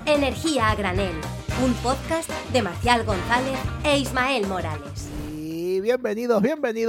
Energía a granel, un podcast de Marcial González e Ismael Morales. Y bienvenidos,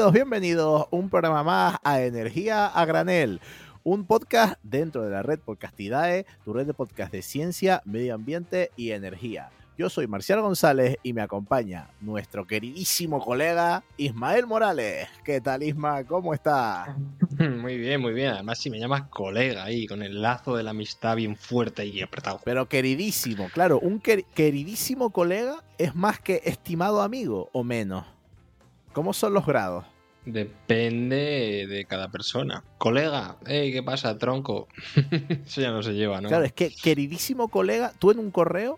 un programa más a Energía a granel, un podcast dentro de la red Podcastidae, tu red de podcast de ciencia, medio ambiente y energía. Yo soy Marcial González y me acompaña nuestro queridísimo colega Ismael Morales. ¿Qué tal, Isma? ¿Cómo estás? Muy bien, muy bien. Además, si me llamas colega ahí, con el lazo de la amistad bien fuerte y apretado. Pero queridísimo, claro, un queridísimo colega es más que estimado amigo o menos. ¿Cómo son los grados? Depende de cada persona. Colega, hey, ¿qué pasa, tronco? Eso ya no se lleva, ¿no? Claro, es que queridísimo colega, tú en un correo,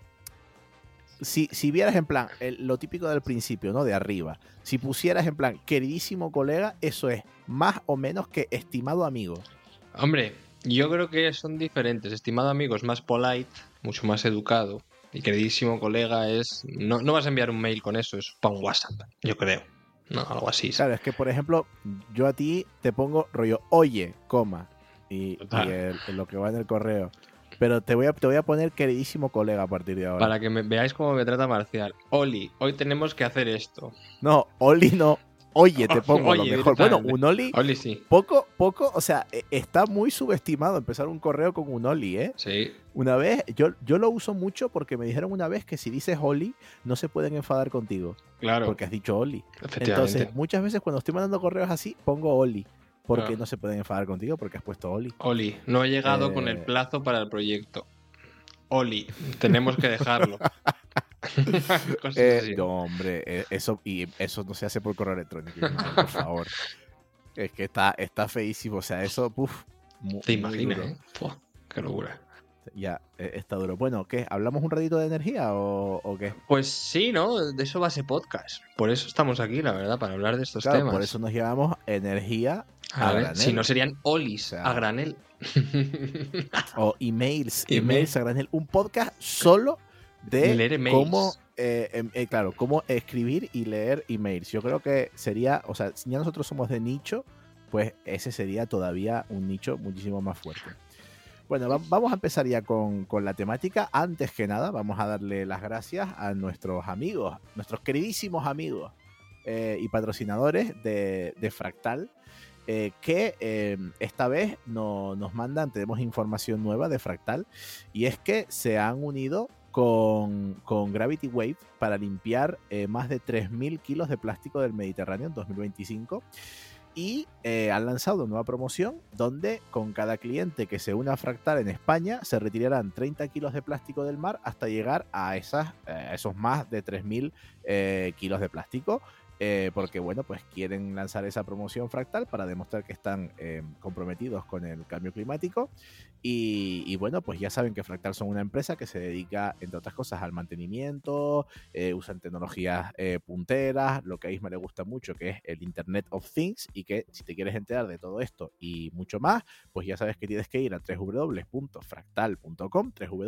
si vieras en plan lo típico del principio, ¿no? De arriba, si pusieras en plan queridísimo colega, eso es más o menos que estimado amigo. Hombre, yo creo que son diferentes. Estimado amigo es más polite, mucho más educado. Y queridísimo colega es... No vas a enviar un mail con eso, es para un WhatsApp, yo creo. No, algo así. Claro, es que, por ejemplo, yo a ti te pongo rollo, oye, coma, y lo que va en el correo. Pero te voy a poner queridísimo colega a partir de ahora. Para que veáis cómo me trata Marcial. Oli, hoy tenemos que hacer esto. No, Oli no. Oye, te pongo Oye, lo mejor. Bueno, un Oli sí. Poco, o sea, está muy subestimado empezar un correo con un Oli, ¿eh? Sí. Una vez, yo lo uso mucho porque me dijeron una vez que si dices Oli, no se pueden enfadar contigo. Claro. Porque has dicho Oli. Efectivamente. Entonces, muchas veces cuando estoy mandando correos así, pongo Oli. Porque Claro. no se pueden enfadar contigo porque has puesto Oli. Oli, no he llegado con el plazo para el proyecto. Oli, tenemos que dejarlo. Cosas así. No, hombre, eso no se hace por correo electrónico, por favor. Es que está feísimo, o sea, eso, ¿Te imaginas? Puf, qué locura. Ya, está duro. Bueno, ¿qué? ¿Hablamos un ratito de energía o qué? Pues sí, ¿no? De eso va ese podcast. Por eso estamos aquí, la verdad, para hablar de estos Claro, temas. por eso nos llamamos energía a granel. Si no serían olis, O sea, a granel. O emails a granel. Un podcast solo de leer emails. cómo escribir y leer emails. Yo creo que sería, o sea, si ya nosotros somos de nicho, pues ese sería todavía un nicho muchísimo más fuerte. Bueno, vamos a empezar ya con la temática. Antes que nada, vamos a darle las gracias a nuestros amigos, nuestros queridísimos amigos y patrocinadores de Fractal, que esta vez nos mandan, tenemos información nueva de Fractal, y es que se han unido con Gravity Wave para limpiar más de 3.000 kilos de plástico del Mediterráneo en 2025. Y han lanzado una nueva promoción donde con cada cliente que se una a Fractal en España se retirarán 30 kilos de plástico del mar hasta llegar a esos más de 3.000 kilos de plástico. Porque bueno, pues quieren lanzar esa promoción Fractal para demostrar que están comprometidos con el cambio climático. Y bueno, pues ya saben que Fractal son una empresa que se dedica, entre otras cosas, al mantenimiento, usan tecnologías punteras, lo que a Isma le gusta mucho, que es el Internet of Things, y que si te quieres enterar de todo esto y mucho más, pues ya sabes que tienes que ir a www.fractal.com,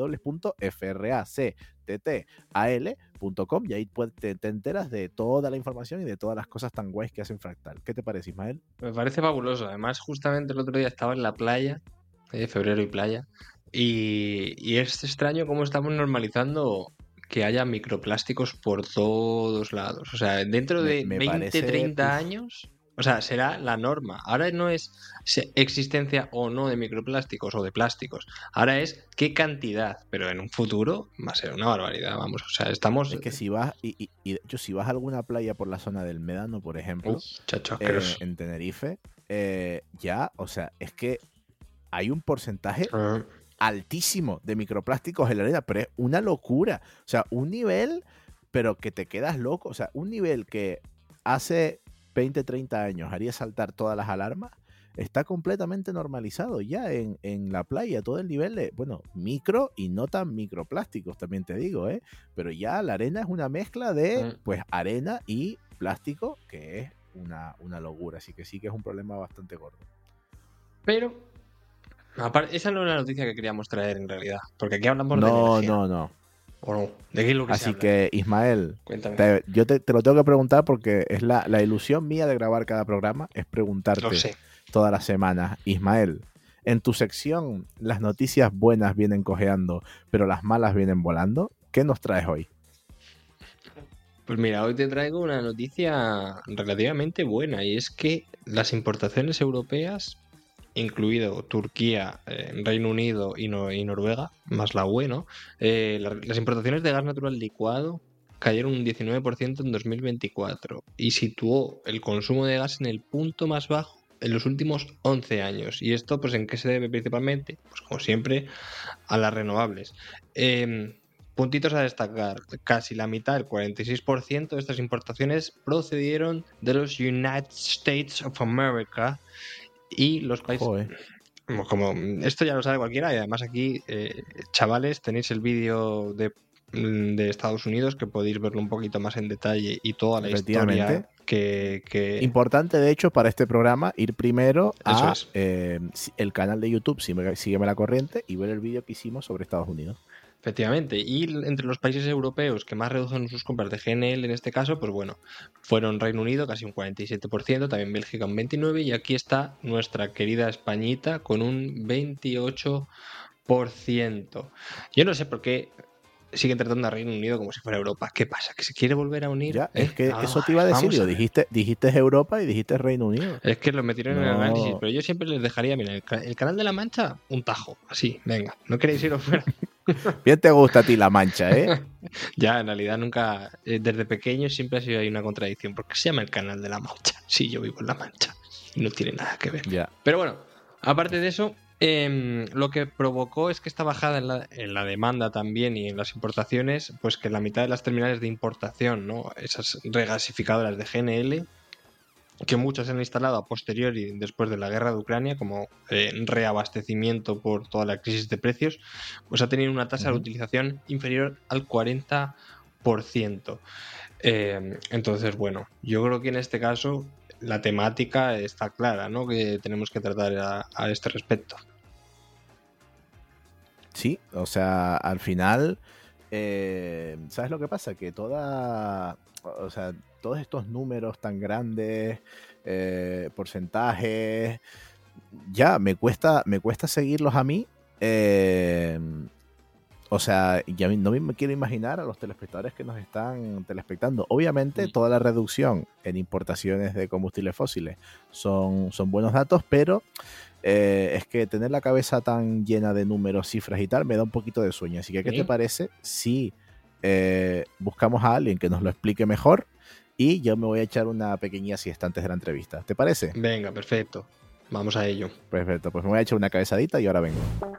www.fractal.com, y ahí te enteras de toda la información y de todas las cosas tan guays que hacen Fractal. ¿Qué te parece, Ismael? Me parece fabuloso. Además, justamente el otro día estaba en la playa, febrero y playa, y es extraño cómo estamos normalizando que haya microplásticos por todos lados. O sea, dentro de me 20, parece, 30 años, o sea, será la norma. Ahora no es existencia o no de microplásticos o de plásticos. Ahora es qué cantidad, pero en un futuro va a ser una barbaridad, vamos. O sea, estamos... Es que si vas, y de hecho, si vas a alguna playa por la zona del Médano, por ejemplo, chacho, en Tenerife, ya, o sea, es que hay un porcentaje altísimo de microplásticos en la arena, pero es una locura. O sea, un nivel, pero que te quedas loco. O sea, un nivel que hace 20, 30 años haría saltar todas las alarmas, está completamente normalizado ya en la playa. Todo el nivel de, bueno, micro y no tan microplásticos, también te digo, pero ya la arena es una mezcla de, pues, arena y plástico, que es una locura. Así que sí que es un problema bastante gordo. Pero esa no es la noticia que queríamos traer en realidad, porque aquí hablamos de energía. No. ¿O no? ¿De qué es lo que Así se habla? que, Ismael, Cuéntame. yo te lo tengo que preguntar porque es la ilusión mía de grabar cada programa, es preguntarte Lo sé. todas las semanas, Ismael, En tu sección, las noticias buenas vienen cojeando, pero las malas vienen volando. ¿Qué nos traes hoy? Pues mira, hoy te traigo una noticia relativamente buena y es que las importaciones europeas, incluido Turquía, Reino Unido y Noruega, más la UE, ¿no? Las importaciones de gas natural licuado cayeron un 19% en 2024 y situó el consumo de gas en el punto más bajo en los últimos 11 años. ¿Y esto pues en qué se debe principalmente? Pues como siempre, a las renovables. Puntitos a destacar, casi la mitad, el 46% de estas importaciones procedieron de los United States of America y los países... Joder. Como esto ya lo sabe cualquiera y además aquí, chavales, tenéis el vídeo de Estados Unidos que podéis verlo un poquito más en detalle y toda la historia que... Importante, de hecho, para este programa, ir primero Eso a es. el canal de YouTube, Sígueme la Corriente, y ver el vídeo que hicimos sobre Estados Unidos. Efectivamente, y entre los países europeos que más redujeron sus compras de GNL en este caso, pues bueno, fueron Reino Unido, casi un 47%, también Bélgica un 29%, y aquí está nuestra querida Españita con un 28%. Yo no sé por qué siguen tratando a Reino Unido como si fuera Europa. ¿Qué pasa? ¿Que se quiere volver a unir? Ya, es que eso te iba a decir, Vamos yo a ver. dijiste Europa y dijiste Reino Unido. Es que lo metieron en el No. análisis, pero yo siempre les dejaría, mira, el canal de la Mancha, un tajo, así, venga, ¿no queréis iros fuera? Bien te gusta a ti la Mancha, ¿eh? Ya, en realidad nunca, desde pequeño siempre ha sido ahí una contradicción, porque se llama el canal de la Mancha. Sí, yo vivo en la Mancha y no tiene nada que ver. Ya. Pero bueno, aparte de eso, lo que provocó es que esta bajada en la demanda también y en las importaciones, pues que la mitad de las terminales de importación, ¿no? Esas regasificadoras de GNL, que muchas se han instalado a posteriori después de la guerra de Ucrania como reabastecimiento por toda la crisis de precios, pues ha tenido una tasa de utilización inferior al 40%. Entonces, bueno, yo creo que en este caso la temática está clara, ¿no? Que tenemos que tratar a este respecto. Sí, o sea, al final, ¿sabes lo que pasa? Que todos estos números tan grandes, porcentajes, ya me cuesta seguirlos a mí. O sea, ya no me quiero imaginar a los telespectadores que nos están telespectando. Obviamente, toda la reducción en importaciones de combustibles fósiles son buenos datos, pero es que tener la cabeza tan llena de números, cifras y tal, me da un poquito de sueño. Así que, ¿qué te parece si buscamos a alguien que nos lo explique mejor? Y yo me voy a echar una pequeña siesta antes de la entrevista. ¿Te parece? Venga, perfecto. Vamos a ello. Perfecto, pues me voy a echar una cabezadita y ahora vengo.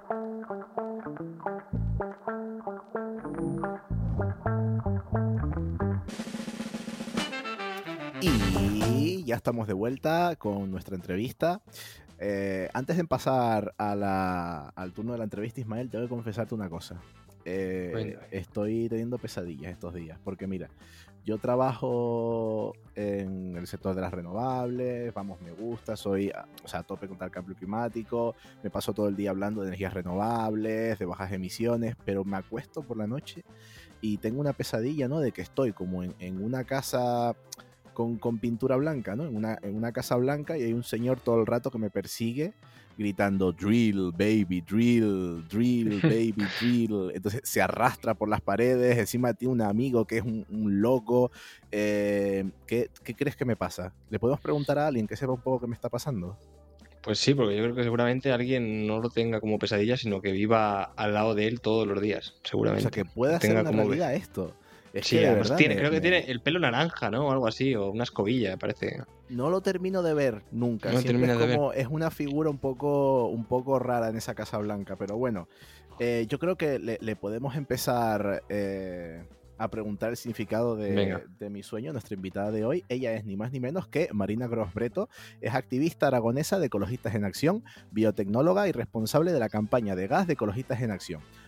Y ya estamos de vuelta con nuestra entrevista. Antes de pasar al turno de la entrevista, Ismael, tengo que confesarte una cosa. Estoy teniendo pesadillas estos días, porque mira, yo trabajo en el sector de las renovables, vamos, me gusta, soy a tope contra el cambio climático, me paso todo el día hablando de energías renovables, de bajas emisiones, pero me acuesto por la noche y tengo una pesadilla, ¿no? De que estoy como en una casa con pintura blanca, ¿no? En una casa blanca y hay un señor todo el rato que me persigue gritando drill, baby, drill, drill, baby, drill. Entonces se arrastra por las paredes, encima tiene un amigo que es un loco. ¿Qué crees que me pasa? ¿Le podemos preguntar a alguien que sepa un poco qué me está pasando? Pues sí, porque yo creo que seguramente alguien no lo tenga como pesadilla, sino que viva al lado de él todos los días, seguramente. O sea, que pueda ser una realidad esto. Es sí, que de además verdad creo que tiene el pelo naranja, ¿no? O algo así, o una escobilla, me parece. No lo termino de ver nunca. No Siempre terminas es de como, es una figura un poco rara en esa Casa Blanca. Pero bueno, yo creo que le podemos empezar a preguntar el significado de mi sueño. Nuestra invitada de hoy, ella es ni más ni menos que Marina Grosbreto, es activista aragonesa de Ecologistas en Acción, biotecnóloga y responsable de la campaña de gas de Ecologistas en Acción.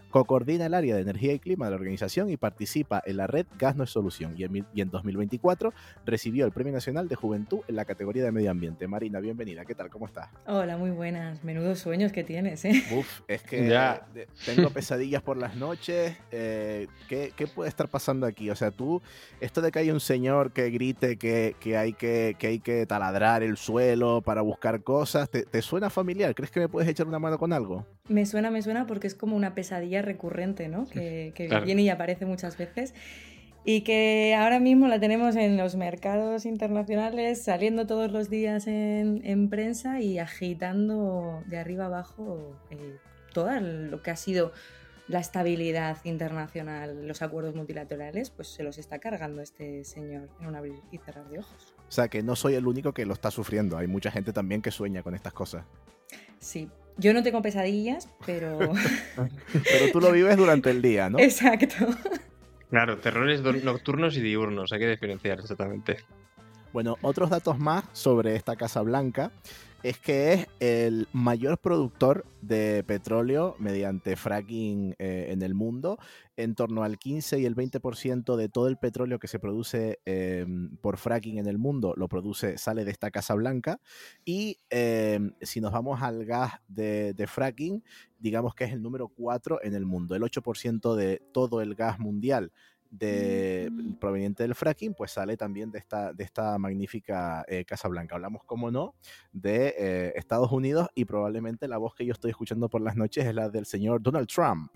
Coordina el área de energía y clima de la organización y participa en la red Gas no es solución. Y en 2024 recibió el Premio Nacional de Juventud en la categoría de Medio Ambiente. Marina, bienvenida. ¿Qué tal? ¿Cómo estás? Hola, muy buenas. Menudos sueños que tienes, ¿eh? Uf, es que Ya. tengo pesadillas por las noches. ¿Qué puede estar pasando aquí? O sea, esto de que hay un señor que grite que hay que taladrar el suelo para buscar cosas, ¿te suena familiar? ¿Crees que me puedes echar una mano con algo? Me suena porque es como una pesadilla recurrente, ¿no? Que Claro. viene y aparece muchas veces. Y que ahora mismo la tenemos en los mercados internacionales, saliendo todos los días en prensa y agitando de arriba abajo todo lo que ha sido la estabilidad internacional, los acuerdos multilaterales, pues se los está cargando este señor en un abrir y cerrar de ojos. O sea, que no soy el único que lo está sufriendo. Hay mucha gente también que sueña con estas cosas. Sí, yo no tengo pesadillas, pero... Pero tú lo vives durante el día, ¿no? Exacto. Claro, terrores nocturnos y diurnos, hay que diferenciar exactamente. Bueno, otros datos más sobre esta Casa Blanca es que es el mayor productor de petróleo mediante fracking en el mundo. En torno al 15 y el 20% de todo el petróleo que se produce por fracking en el mundo sale de esta Casa Blanca. Y si nos vamos al gas de fracking, digamos que es el número 4 en el mundo. El 8% de todo el gas mundial proveniente del fracking, pues sale también de esta magnífica Casa Blanca. Hablamos, como no, de Estados Unidos, y probablemente la voz que yo estoy escuchando por las noches es la del señor Donald Trump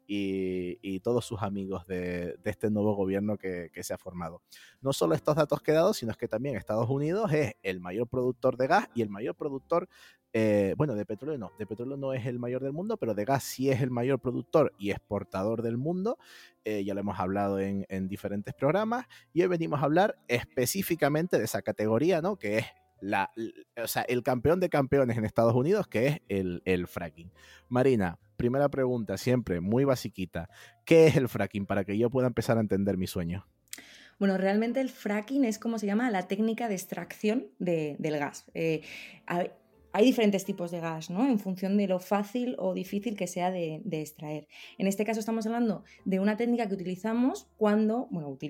y todos sus amigos de este nuevo gobierno que se ha formado. No solo estos datos que he dado, sino es que también Estados Unidos es el mayor productor de gas y el mayor productor de petróleo no es el mayor del mundo, pero de gas sí es el mayor productor y exportador del mundo. Ya lo hemos hablado en diferentes programas, y hoy venimos a hablar específicamente de esa categoría, ¿no? Que es el campeón de campeones en Estados Unidos, que es el fracking. Marina, primera pregunta, siempre muy basiquita. ¿Qué es el fracking? Para que yo pueda empezar a entender mi sueño. Bueno, realmente el fracking es como se llama la técnica de extracción del gas. Hay diferentes tipos de gas, ¿no? En función de lo fácil o difícil que sea de extraer. En este caso estamos hablando de una técnica que utilizamos cuando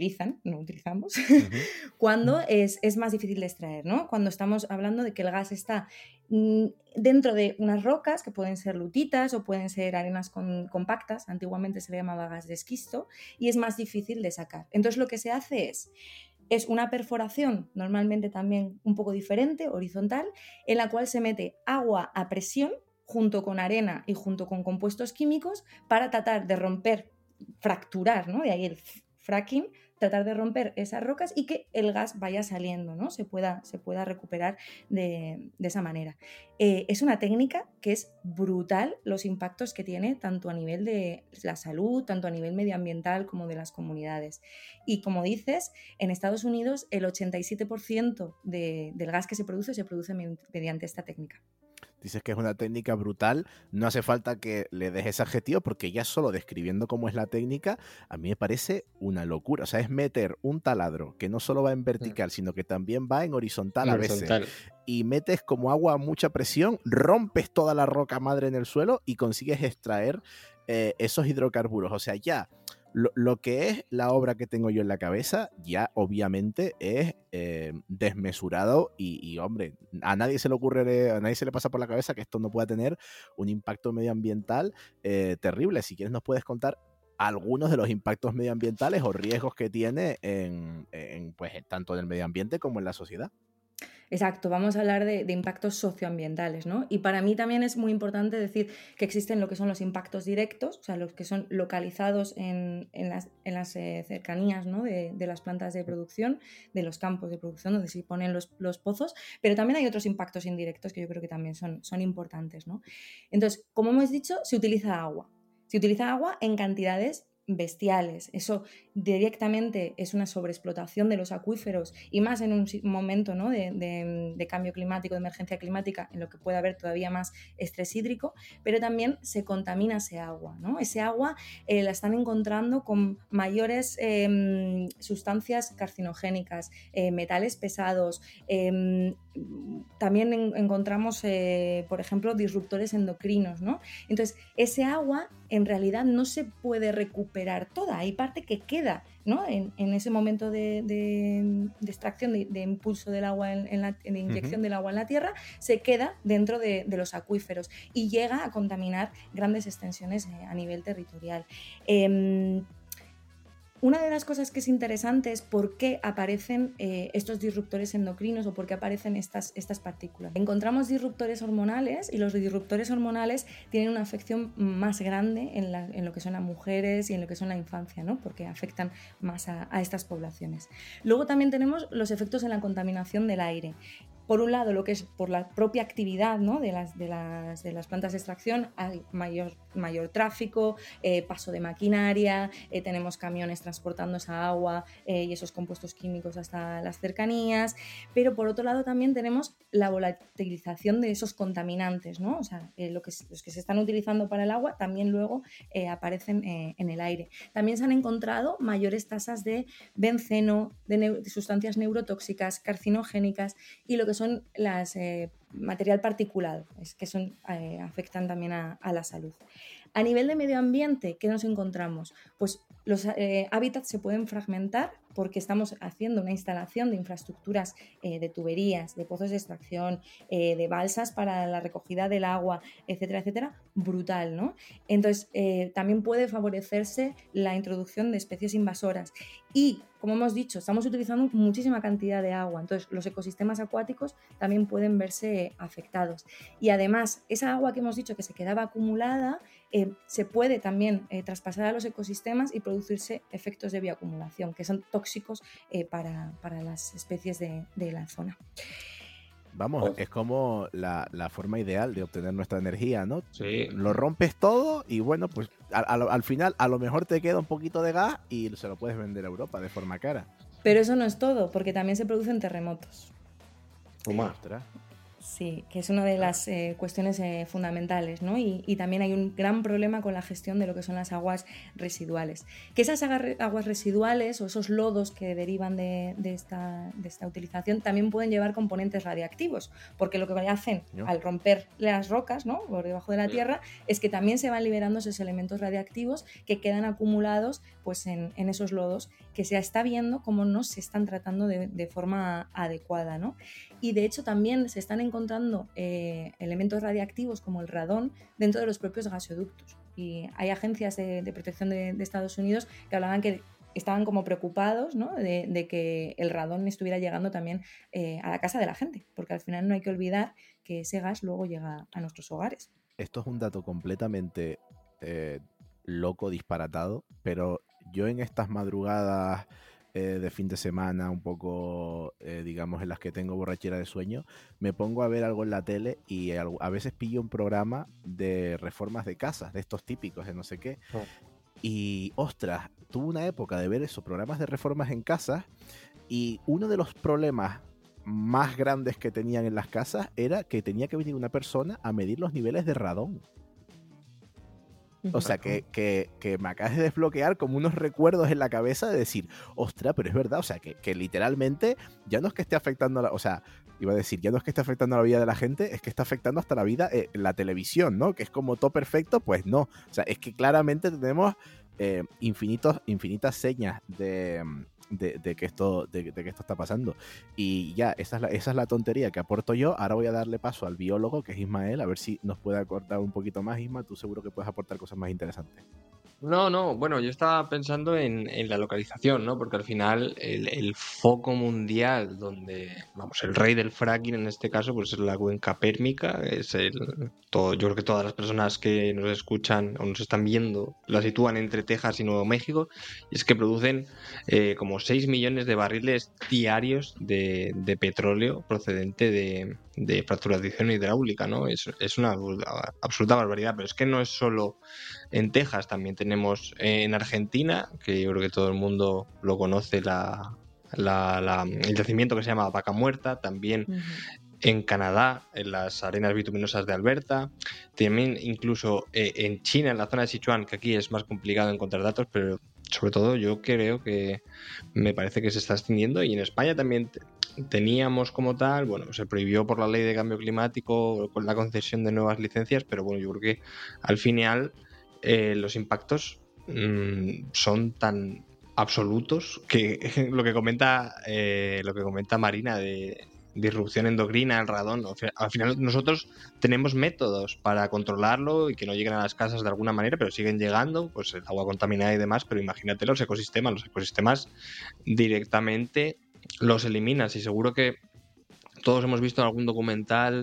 cuando es más difícil de extraer, ¿no? Cuando estamos hablando de que el gas está dentro de unas rocas que pueden ser lutitas o pueden ser arenas compactas, antiguamente se le llamaba gas de esquisto, y es más difícil de sacar. Entonces lo que se hace es una perforación, normalmente también un poco diferente, horizontal, en la cual se mete agua a presión junto con arena y junto con compuestos químicos para tratar de romper, fracturar, ¿no? De ahí el fracking, tratar de romper esas rocas y que el gas vaya saliendo, ¿no? Se pueda recuperar de esa manera. Es una técnica que es brutal los impactos que tiene tanto a nivel de la salud, tanto a nivel medioambiental como de las comunidades. Y como dices, en Estados Unidos el 87% del gas que se produce mediante esta técnica. Dices que es una técnica brutal, no hace falta que le des ese adjetivo, porque ya solo describiendo cómo es la técnica, a mí me parece una locura. O sea, es meter un taladro que no solo va en vertical, sino que también va en horizontal a veces. Y metes como agua a mucha presión, rompes toda la roca madre en el suelo y consigues extraer esos hidrocarburos. O sea, ya lo que es la obra que tengo yo en la cabeza, ya obviamente es desmesurado y hombre, a nadie se le pasa por la cabeza que esto no pueda tener un impacto medioambiental terrible. Si quieres nos puedes contar algunos de los impactos medioambientales o riesgos que tiene pues, tanto en el medio ambiente como en la sociedad. Exacto, vamos a hablar de impactos socioambientales, ¿no? Y para mí también es muy importante decir que existen lo que son los impactos directos, o sea, los que son localizados en las cercanías, ¿no? de las plantas de producción, de los campos de producción donde se ponen los pozos, pero también hay otros impactos indirectos que yo creo que también son importantes, ¿no? Entonces, como hemos dicho, se utiliza agua en cantidades bestiales. Eso directamente es una sobreexplotación de los acuíferos y más en un momento, ¿no?, de cambio climático, de emergencia climática, en lo que puede haber todavía más estrés hídrico, pero también se contamina ese agua, ¿no? Ese agua la están encontrando con mayores sustancias carcinogénicas, metales pesados, también encontramos, por ejemplo, disruptores endocrinos, ¿no? Entonces, ese agua en realidad no se puede recuperar toda, hay parte que queda, ¿no?, en ese momento de extracción, de impulso del agua, de inyección del agua en la tierra, se queda dentro de los acuíferos y llega a contaminar grandes extensiones a nivel territorial. Una de las cosas que es interesante es por qué aparecen estos disruptores endocrinos o por qué aparecen estas partículas. Encontramos disruptores hormonales y los disruptores hormonales tienen una afección más grande en lo que son las mujeres y en lo que son la infancia, ¿no?, porque afectan más a estas poblaciones. Luego también tenemos los efectos en la contaminación del aire. Por un lado, lo que es por la propia actividad, ¿no?, de las plantas de extracción, hay mayor tráfico, paso de maquinaria, tenemos camiones transportando esa agua y esos compuestos químicos hasta las cercanías, pero por otro lado también tenemos la volatilización de esos contaminantes, ¿no? O sea, los que se están utilizando para el agua también luego aparecen en el aire. También se han encontrado mayores tasas de benceno, de sustancias neurotóxicas, carcinogénicas y lo que son las material particulado, que afectan también a la salud. A nivel de medio ambiente, ¿qué nos encontramos? Pues los hábitats se pueden fragmentar porque estamos haciendo una instalación de infraestructuras de tuberías, de pozos de extracción, de balsas para la recogida del agua, etcétera, etcétera, brutal, ¿no? Entonces, también puede favorecerse la introducción de especies invasoras y, como hemos dicho, estamos utilizando muchísima cantidad de agua, entonces los ecosistemas acuáticos también pueden verse afectados. Y además, esa agua que hemos dicho que se quedaba acumulada, se puede también traspasar a los ecosistemas y producirse efectos de bioacumulación, que son tóxicos para las especies de la zona. Vamos, es como la forma ideal de obtener nuestra energía, ¿no? Sí. Lo rompes todo y bueno, pues al final a lo mejor te queda un poquito de gas y se lo puedes vender a Europa de forma cara. Pero eso no es todo, porque también se producen terremotos. Ostras. Sí, que es una de las cuestiones fundamentales, ¿no? Y también hay un gran problema con la gestión de lo que son las aguas residuales. Que esas aguas residuales o esos lodos que derivan de esta utilización también pueden llevar componentes radiactivos, porque lo que hacen al romper las rocas, ¿no?, por debajo de la tierra, es que también se van liberando esos elementos radiactivos que quedan acumulados pues, en esos lodos, que se está viendo cómo no se están tratando de forma adecuada, ¿no? Y de hecho también se están encontrando elementos radiactivos como el radón dentro de los propios gasoductos. Y hay agencias de protección de Estados Unidos que hablaban que estaban como preocupados, ¿no?, de que el radón estuviera llegando también a la casa de la gente, porque al final no hay que olvidar que ese gas luego llega a nuestros hogares. Esto es un dato completamente loco, disparatado, pero yo en estas madrugadas de fin de semana, un poco, digamos, en las que tengo borrachera de sueño, me pongo a ver algo en la tele y a veces pillo un programa de reformas de casas, de estos típicos, de no sé qué. Oh. Y, ostras, tuve una época de ver esos programas de reformas en casas y uno de los problemas más grandes que tenían en las casas era que tenía que venir una persona a medir los niveles de radón. O sea, que me acabas de desbloquear como unos recuerdos en la cabeza de decir, ostras, pero es verdad, o sea, que literalmente ya no es que esté afectando o sea, iba a decir, ya no es que esté afectando la vida de la gente, es que está afectando hasta la vida en la televisión, ¿no? Que es como todo perfecto, pues no. O sea, es que claramente tenemos infinitas señas de que esto está pasando. Y ya, esa es la tontería que aporto yo. Ahora voy a darle paso al biólogo, que es Ismael, a ver si nos puede acortar un poquito más. Isma, tú seguro que puedes aportar cosas más interesantes. No, bueno, yo estaba pensando en la localización, ¿no? Porque al final el foco mundial donde, vamos, el rey del fracking en este caso, pues es la cuenca pérmica, yo creo que todas las personas que nos escuchan o nos están viendo la sitúan entre Texas y Nuevo México, y es que producen como 6 millones de barriles diarios de petróleo procedente de fracturación hidráulica, ¿no? Es una absoluta barbaridad, pero es que no es solo en Texas, también tenemos tenemos en Argentina, que yo creo que todo el mundo lo conoce, el yacimiento que se llama Vaca Muerta, también en Canadá, en las arenas bituminosas de Alberta, también incluso en China, en la zona de Sichuan, que aquí es más complicado encontrar datos, pero sobre todo yo creo que me parece que se está extinguiendo, y en España también teníamos como tal, bueno, se prohibió por la ley de cambio climático con la concesión de nuevas licencias, pero bueno, yo creo que al final los impactos son tan absolutos que lo que comenta Marina de disrupción endocrina, el radón, al final nosotros tenemos métodos para controlarlo y que no lleguen a las casas de alguna manera, pero siguen llegando, pues el agua contaminada y demás, pero imagínate los ecosistemas directamente los eliminas, y seguro que todos hemos visto algún documental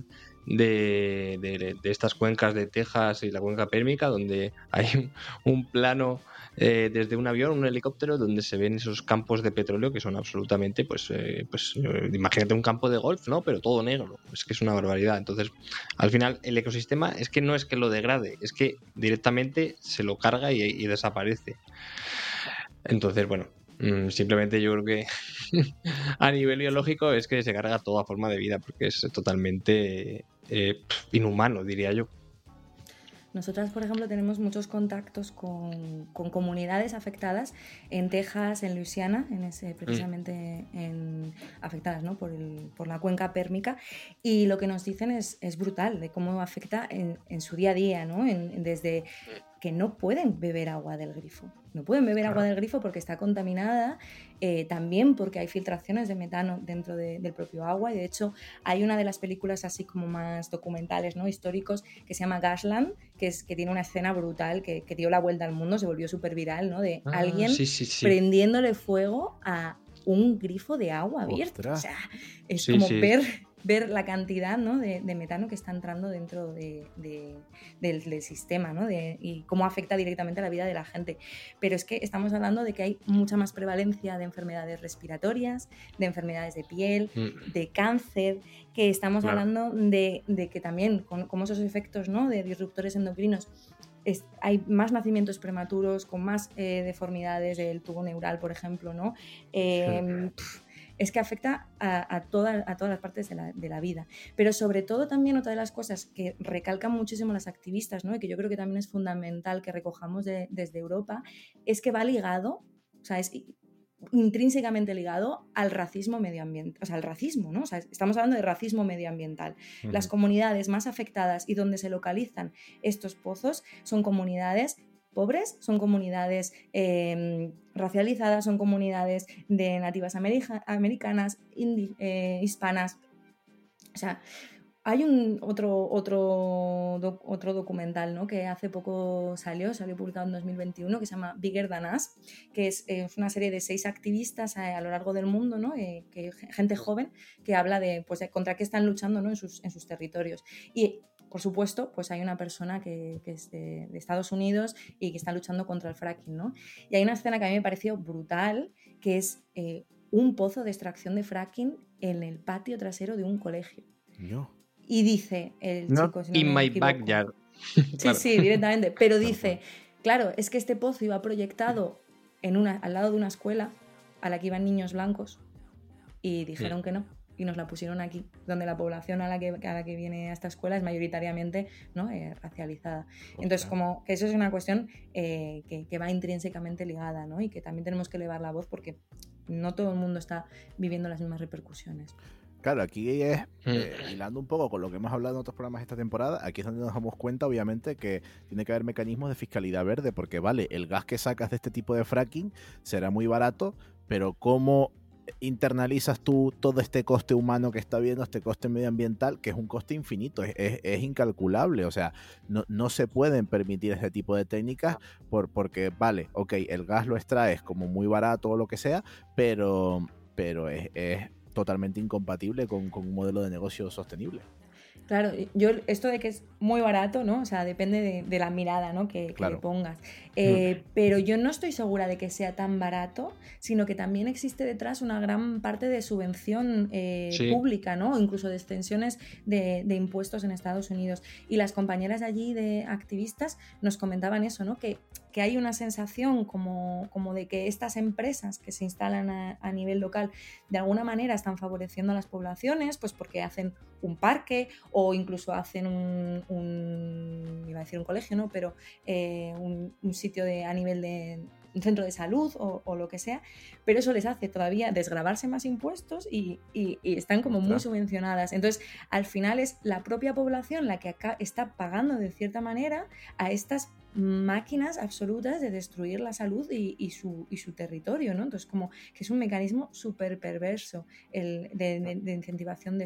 de estas cuencas de Texas y la cuenca pérmica, donde hay un plano desde un avión, un helicóptero, donde se ven esos campos de petróleo que son absolutamente, pues imagínate un campo de golf, ¿no? Pero todo negro, es que es una barbaridad. Entonces, al final, el ecosistema es que no es que lo degrade, es que directamente se lo carga y desaparece. Entonces, bueno, simplemente yo creo que a nivel biológico es que se carga toda forma de vida, porque es totalmente inhumano, diría yo. Nosotras, por ejemplo, tenemos muchos contactos con comunidades afectadas en Texas, en Luisiana, precisamente afectadas, ¿no? por la cuenca pérmica, y lo que nos dicen es brutal de cómo afecta en su día a día, ¿no? Desde que no pueden beber agua del grifo. No pueden beber agua del grifo porque está contaminada, también porque hay filtraciones de metano dentro del propio agua, y de hecho hay una de las películas así como más documentales, ¿no? históricos, que se llama Gasland, que tiene una escena brutal que dio la vuelta al mundo, se volvió súper viral, ¿no? De alguien prendiéndole fuego a un grifo de agua abierto. O sea, es como ver la cantidad, ¿no? de metano que está entrando dentro del sistema, ¿no? Y cómo afecta directamente a la vida de la gente. Pero es que estamos hablando de que hay mucha más prevalencia de enfermedades respiratorias, de enfermedades de piel, de cáncer, que estamos hablando de que también con esos efectos, ¿no? de disruptores endocrinos, hay más nacimientos prematuros, con más deformidades del tubo neural, por ejemplo, ¿no? Es que afecta a todas las partes de la vida. Pero sobre todo también otra de las cosas que recalcan muchísimo las activistas, ¿no? y que yo creo que también es fundamental que recojamos desde Europa, es que va ligado, o sea, es intrínsecamente ligado al racismo medioambiental, o sea, al racismo, ¿no? O sea, estamos hablando de racismo medioambiental. Las comunidades más afectadas y donde se localizan estos pozos son comunidades pobres, son comunidades racializadas, son comunidades de nativas americanas, hispanas. O sea, hay otro documental, ¿no? que hace poco salió publicado en 2021, que se llama Bigger Than Us, que es una serie de 6 activistas a lo largo del mundo, ¿no? Gente joven que habla de contra qué están luchando, ¿no? en sus territorios. Y por supuesto, pues hay una persona que es de Estados Unidos y que está luchando contra el fracking, ¿no? Y hay una escena que a mí me pareció brutal, que es un pozo de extracción de fracking en el patio trasero de un colegio. No. Y dice el chico... Si no in me my equivoco, backyard. Claro. Sí, directamente. Pero dice, claro, es que este pozo iba proyectado al lado de una escuela a la que iban niños blancos y dijeron que no. Y nos la pusieron aquí, donde la población a la que viene a esta escuela es mayoritariamente, ¿no? Racializada. Entonces, como que eso es una cuestión que va intrínsecamente ligada, ¿no? Y que también tenemos que elevar la voz porque no todo el mundo está viviendo las mismas repercusiones. Claro, aquí es, hilando un poco con lo que hemos hablado en otros programas esta temporada, aquí es donde nos damos cuenta, obviamente, que tiene que haber mecanismos de fiscalidad verde, porque vale, el gas que sacas de este tipo de fracking será muy barato, pero ¿cómo internalizas tú todo este coste humano que está viendo, este coste medioambiental, que es un coste infinito, es incalculable? O sea, no se pueden permitir este tipo de técnicas porque, vale, ok, el gas lo extraes como muy barato o lo que sea, pero es totalmente incompatible con un modelo de negocio sostenible. Claro, esto de que es muy barato, ¿no? O sea, depende de la mirada, ¿no? que le pongas. Pero yo no estoy segura de que sea tan barato, sino que también existe detrás una gran parte de subvención pública, ¿no? Incluso de extensiones de impuestos en Estados Unidos. Y las compañeras de allí, de activistas, nos comentaban eso, ¿no? Que hay una sensación como de que estas empresas que se instalan a nivel local de alguna manera están favoreciendo a las poblaciones, pues porque hacen un parque o incluso hacen iba a decir un colegio, ¿no? Pero un sitio a nivel de un centro de salud o lo que sea, pero eso les hace todavía desgravarse más impuestos y están como muy subvencionadas. Entonces, al final es la propia población la que acá está pagando de cierta manera a estas máquinas absolutas de destruir la salud y su territorio, ¿no? Entonces, como que es un mecanismo súper perverso de incentivación de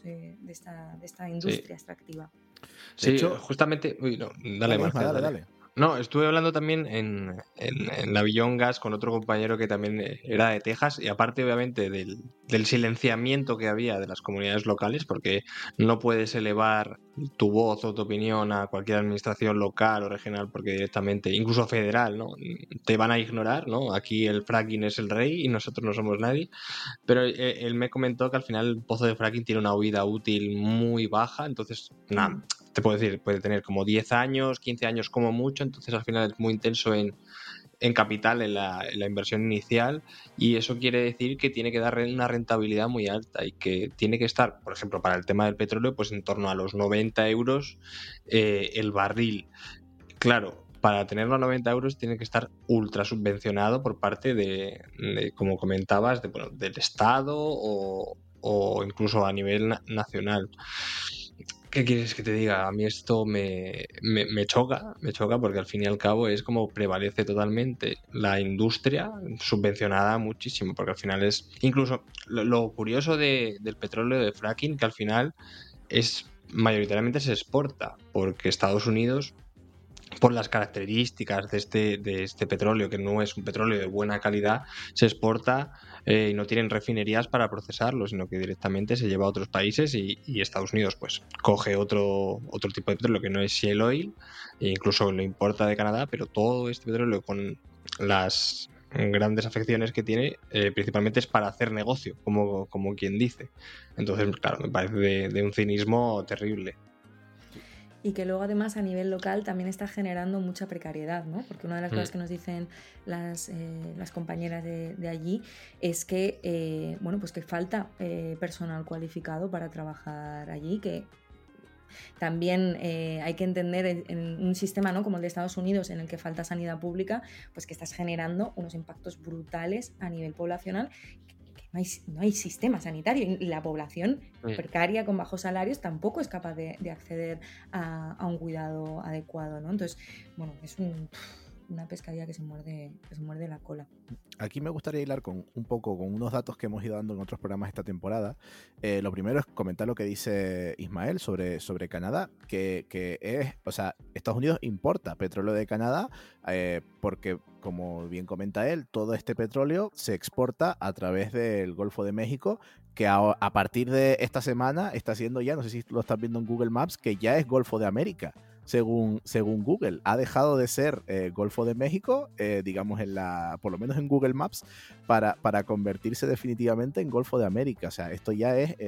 esta industria extractiva. Sí, De hecho, justamente... Uy, no, dale, Marcel, dale. No, estuve hablando también en la Beyond Gas con otro compañero que también era de Texas, y aparte obviamente del silenciamiento que había de las comunidades locales, porque no puedes elevar tu voz o tu opinión a cualquier administración local o regional, porque directamente, incluso federal, ¿no? Te van a ignorar, ¿no? Aquí el fracking es el rey y nosotros no somos nadie. Pero él me comentó que al final el pozo de fracking tiene una vida útil muy baja, entonces, nada, te puedo decir, puede tener como 10 años, 15 años como mucho, entonces al final es muy intenso en capital, en la inversión inicial, y eso quiere decir que tiene que dar una rentabilidad muy alta y que tiene que estar, por ejemplo, para el tema del petróleo, pues en torno a los 90 euros el barril. Claro, para tenerlo a 90 euros tiene que estar ultra subvencionado por parte de como comentabas, del Estado o incluso a nivel nacional. ¿Qué quieres que te diga? A mí esto me choca porque al fin y al cabo es como prevalece totalmente la industria subvencionada muchísimo, porque al final es incluso lo curioso del petróleo de fracking, que al final es mayoritariamente se exporta, porque Estados Unidos, por las características de este petróleo, que no es un petróleo de buena calidad, se exporta y no tienen refinerías para procesarlo, sino que directamente se lleva a otros países y Estados Unidos pues coge otro tipo de petróleo que no es shale oil, e incluso lo importa de Canadá, pero todo este petróleo con las grandes afecciones que tiene, principalmente es para hacer negocio, como quien dice. Entonces, claro, me parece de un cinismo terrible. Y que luego además a nivel local también está generando mucha precariedad, ¿no? Porque una de las cosas que nos dicen las compañeras de allí es que, pues que falta personal cualificado para trabajar allí, que también hay que entender en un sistema, ¿no?, como el de Estados Unidos, en el que falta sanidad pública, pues que estás generando unos impactos brutales a nivel poblacional. No hay sistema sanitario y la población precaria con bajos salarios tampoco es capaz de acceder a un cuidado adecuado, ¿no? Entonces, bueno, es una pescadilla que se muerde la cola. Aquí me gustaría hilar un poco con unos datos que hemos ido dando en otros programas esta temporada. Lo primero es comentar lo que dice Ismael sobre Canadá, que es, o sea, Estados Unidos importa petróleo de Canadá porque, como bien comenta él, todo este petróleo se exporta a través del Golfo de México, que a partir de esta semana está siendo ya, no sé si lo estás viendo en Google Maps, que ya es Golfo de América. Según Google, ha dejado de ser Golfo de México, digamos, por lo menos en Google Maps, para convertirse definitivamente en Golfo de América. O sea, esto ya es,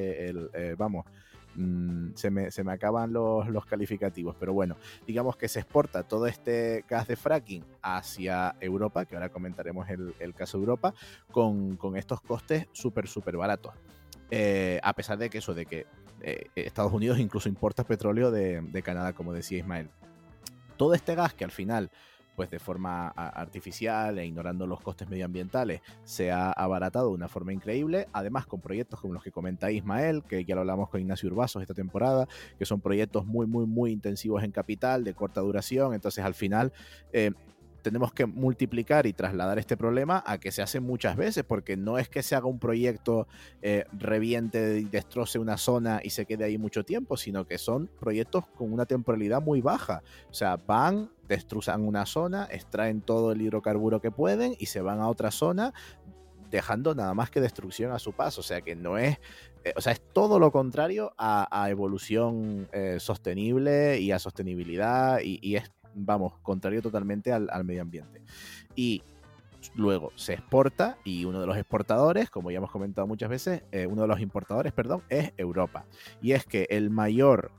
se me acaban los calificativos, pero bueno, digamos que se exporta todo este gas de fracking hacia Europa, que ahora comentaremos el caso de Europa, con estos costes súper baratos. A pesar de que Estados Unidos incluso importa petróleo de Canadá, como decía Ismael. Todo este gas que al final, pues de forma artificial e ignorando los costes medioambientales, se ha abaratado de una forma increíble, además con proyectos como los que comenta Ismael, que ya lo hablamos con Ignacio Urbazos esta temporada, que son proyectos muy intensivos en capital, de corta duración. Entonces al final tenemos que multiplicar y trasladar este problema a que se hace muchas veces, porque no es que se haga un proyecto, reviente y destroce una zona y se quede ahí mucho tiempo, sino que son proyectos con una temporalidad muy baja. O sea, van, destrozan una zona, extraen todo el hidrocarburo que pueden y se van a otra zona, dejando nada más que destrucción a su paso. O sea, que no es... es todo lo contrario a evolución sostenible y a sostenibilidad, y es vamos, contrario totalmente al medio ambiente. Y luego se exporta y uno de los exportadores, como ya hemos comentado muchas veces, uno de los importadores, perdón, es Europa. Y es que el mayor,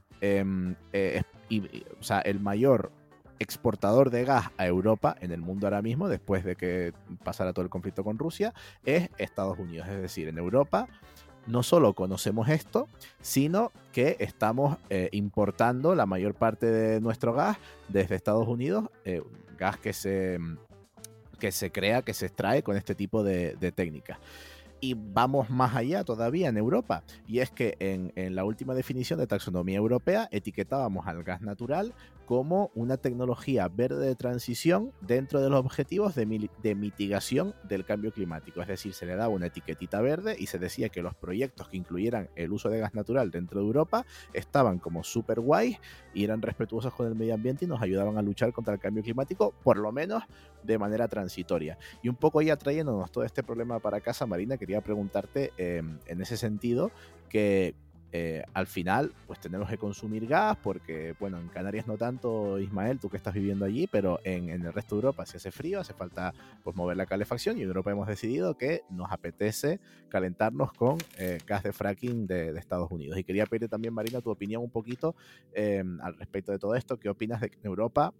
el mayor exportador de gas a Europa en el mundo ahora mismo, después de que pasara todo el conflicto con Rusia, es Estados Unidos. Es decir, en Europa no solo conocemos esto, sino que estamos importando la mayor parte de nuestro gas desde Estados Unidos, gas que se crea, que se extrae con este tipo de técnicas. Y vamos más allá todavía en Europa, y es que en la última definición de taxonomía europea etiquetábamos al gas natural como una tecnología verde de transición dentro de los objetivos de mitigación del cambio climático. Es decir, se le daba una etiquetita verde y se decía que los proyectos que incluyeran el uso de gas natural dentro de Europa estaban como súper guays y eran respetuosos con el medio ambiente y nos ayudaban a luchar contra el cambio climático, por lo menos de manera transitoria. Y un poco ya trayéndonos todo este problema para casa, Marina, quería preguntarte en ese sentido que al final pues tenemos que consumir gas porque, bueno, en Canarias no tanto, Ismael, tú que estás viviendo allí, pero en el resto de Europa si hace frío, hace falta pues mover la calefacción, y en Europa hemos decidido que nos apetece calentarnos con gas de fracking de Estados Unidos. Y quería pedirte también, Marina, tu opinión un poquito al respecto de todo esto. ¿Qué opinas de que en Europa,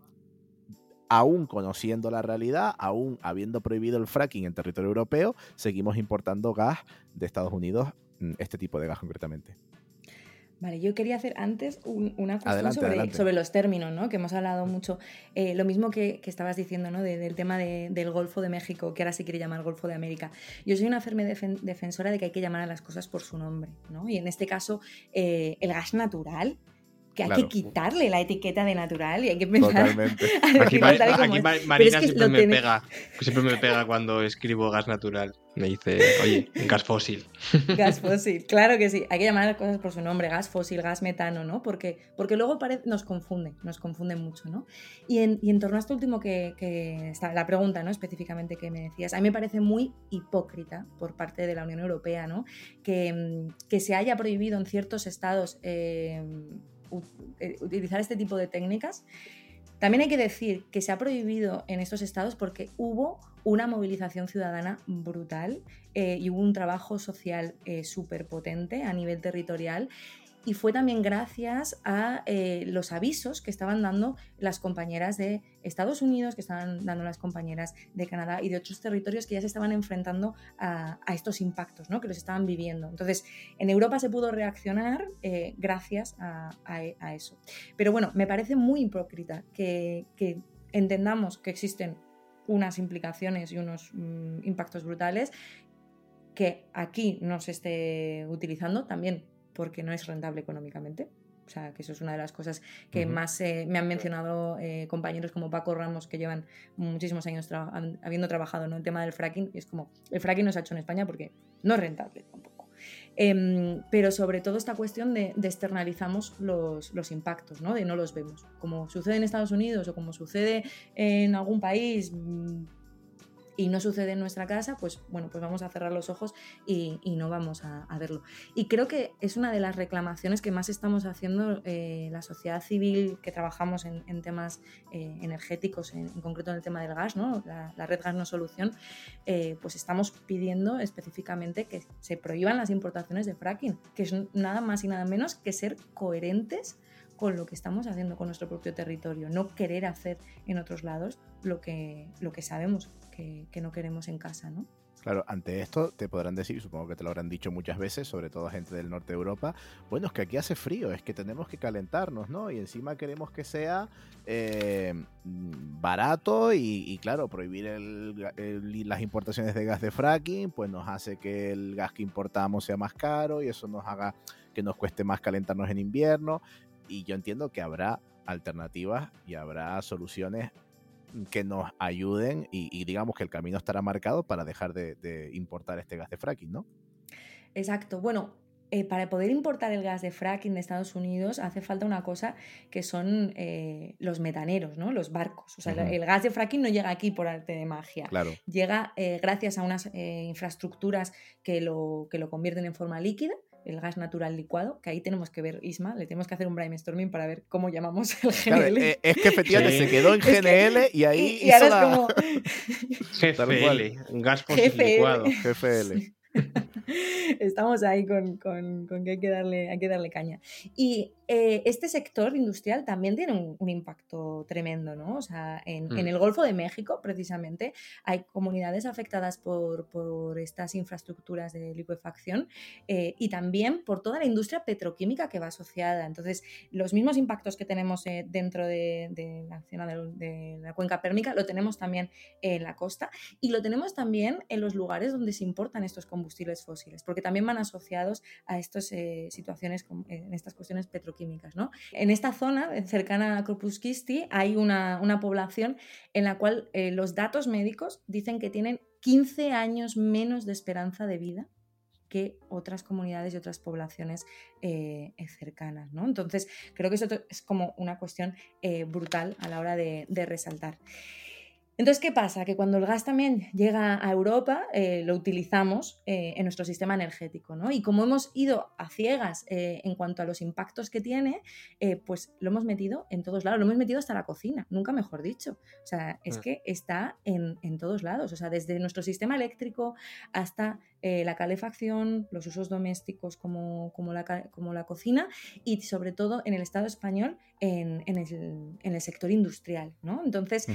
aún conociendo la realidad, aún habiendo prohibido el fracking en territorio europeo, seguimos importando gas de Estados Unidos, este tipo de gas concretamente? Vale, yo quería hacer antes una cuestión Adelante. sobre los términos, ¿no? Que hemos hablado mucho. Lo mismo que estabas diciendo, ¿no? Del tema del Golfo de México, que ahora se quiere llamar Golfo de América. Yo soy una firme defensora de que hay que llamar a las cosas por su nombre, ¿no? Y en este caso, el gas natural, que hay que quitarle la etiqueta de natural y hay que pensar. Totalmente. Aquí Marina siempre me pega cuando escribo gas natural. Me dice, oye, gas fósil. Gas fósil, claro que sí. Hay que llamar a las cosas por su nombre, gas fósil, gas metano, ¿no? Porque luego nos confunde mucho, ¿no? Y en torno a esto último que está la pregunta, ¿no? Específicamente que me decías, a mí me parece muy hipócrita por parte de la Unión Europea, ¿no? Que se haya prohibido en ciertos estados utilizar este tipo de técnicas. También hay que decir que se ha prohibido en estos estados porque hubo una movilización ciudadana brutal y hubo un trabajo social súper potente a nivel territorial, y fue también gracias a los avisos que estaban dando las compañeras de Estados Unidos, que estaban dando las compañeras de Canadá y de otros territorios que ya se estaban enfrentando a estos impactos, ¿no? Que los estaban viviendo. Entonces, en Europa se pudo reaccionar gracias a eso. Pero bueno, me parece muy hipócrita que entendamos que existen unas implicaciones y unos impactos brutales, que aquí no se esté utilizando también porque no es rentable económicamente. O sea, que eso es una de las cosas que más me han mencionado compañeros como Paco Ramos, que llevan muchísimos años habiendo trabajado, ¿no?, el tema del fracking. Y es como, el fracking no se ha hecho en España porque no es rentable tampoco. Pero sobre todo esta cuestión de externalizamos los impactos, ¿no?, de no los vemos. Como sucede en Estados Unidos o como sucede en algún país y no sucede en nuestra casa, pues bueno, pues vamos a cerrar los ojos y no vamos a verlo. Y creo que es una de las reclamaciones que más estamos haciendo la sociedad civil que trabajamos en temas energéticos, en concreto en el tema del gas, ¿no? La red Gas No Solución, pues estamos pidiendo específicamente que se prohíban las importaciones de fracking, que es nada más y nada menos que ser coherentes con lo que estamos haciendo con nuestro propio territorio, no querer hacer en otros lados lo que sabemos que no queremos en casa, ¿no? Claro, ante esto te podrán decir, supongo que te lo habrán dicho muchas veces, sobre todo gente del norte de Europa, bueno, es que aquí hace frío, es que tenemos que calentarnos, ¿no? Y encima queremos que sea barato y claro, prohibir las importaciones de gas de fracking, pues nos hace que el gas que importamos sea más caro y eso nos haga que nos cueste más calentarnos en invierno. Y yo entiendo que habrá alternativas y habrá soluciones que nos ayuden y digamos que el camino estará marcado para dejar de importar este gas de fracking, ¿no? Exacto. Bueno, para poder importar el gas de fracking de Estados Unidos hace falta una cosa que son los metaneros, ¿no? Los barcos. O sea, el gas de fracking no llega aquí por arte de magia. Claro. Llega gracias a unas infraestructuras que lo convierten en forma líquida, el gas natural licuado, que ahí tenemos que ver, Isma, le tenemos que hacer un brainstorming para ver cómo llamamos el GNL. Claro, es que efectivamente Sí. se quedó en GNL y ahí y ahora hizo es como... GFL, gas fósil GFL. licuado. GFL. Estamos ahí con que hay que darle caña. Y este sector industrial también tiene un impacto tremendo, ¿no? O sea, en el Golfo de México, precisamente, hay comunidades afectadas por estas infraestructuras de licuefacción y también por toda la industria petroquímica que va asociada. Entonces, los mismos impactos que tenemos dentro de la zona de la cuenca pérmica lo tenemos también en la costa y lo tenemos también en los lugares donde se importan estos combustibles fósiles, porque también van asociados a estas situaciones, en estas cuestiones petroquímicas, ¿no? En esta zona, cercana a Corpus Christi, hay una población en la cual los datos médicos dicen que tienen 15 años menos de esperanza de vida que otras comunidades y otras poblaciones cercanas, ¿no? Entonces, creo que eso es como una cuestión brutal a la hora de resaltar. Entonces, ¿qué pasa? Que cuando el gas también llega a Europa, lo utilizamos en nuestro sistema energético, ¿no? Y como hemos ido a ciegas en cuanto a los impactos que tiene, pues lo hemos metido en todos lados, lo hemos metido hasta la cocina, nunca mejor dicho. O sea, es que está en todos lados, o sea, desde nuestro sistema eléctrico hasta la calefacción, los usos domésticos como la cocina y sobre todo en el Estado español en el sector industrial, ¿no? Entonces,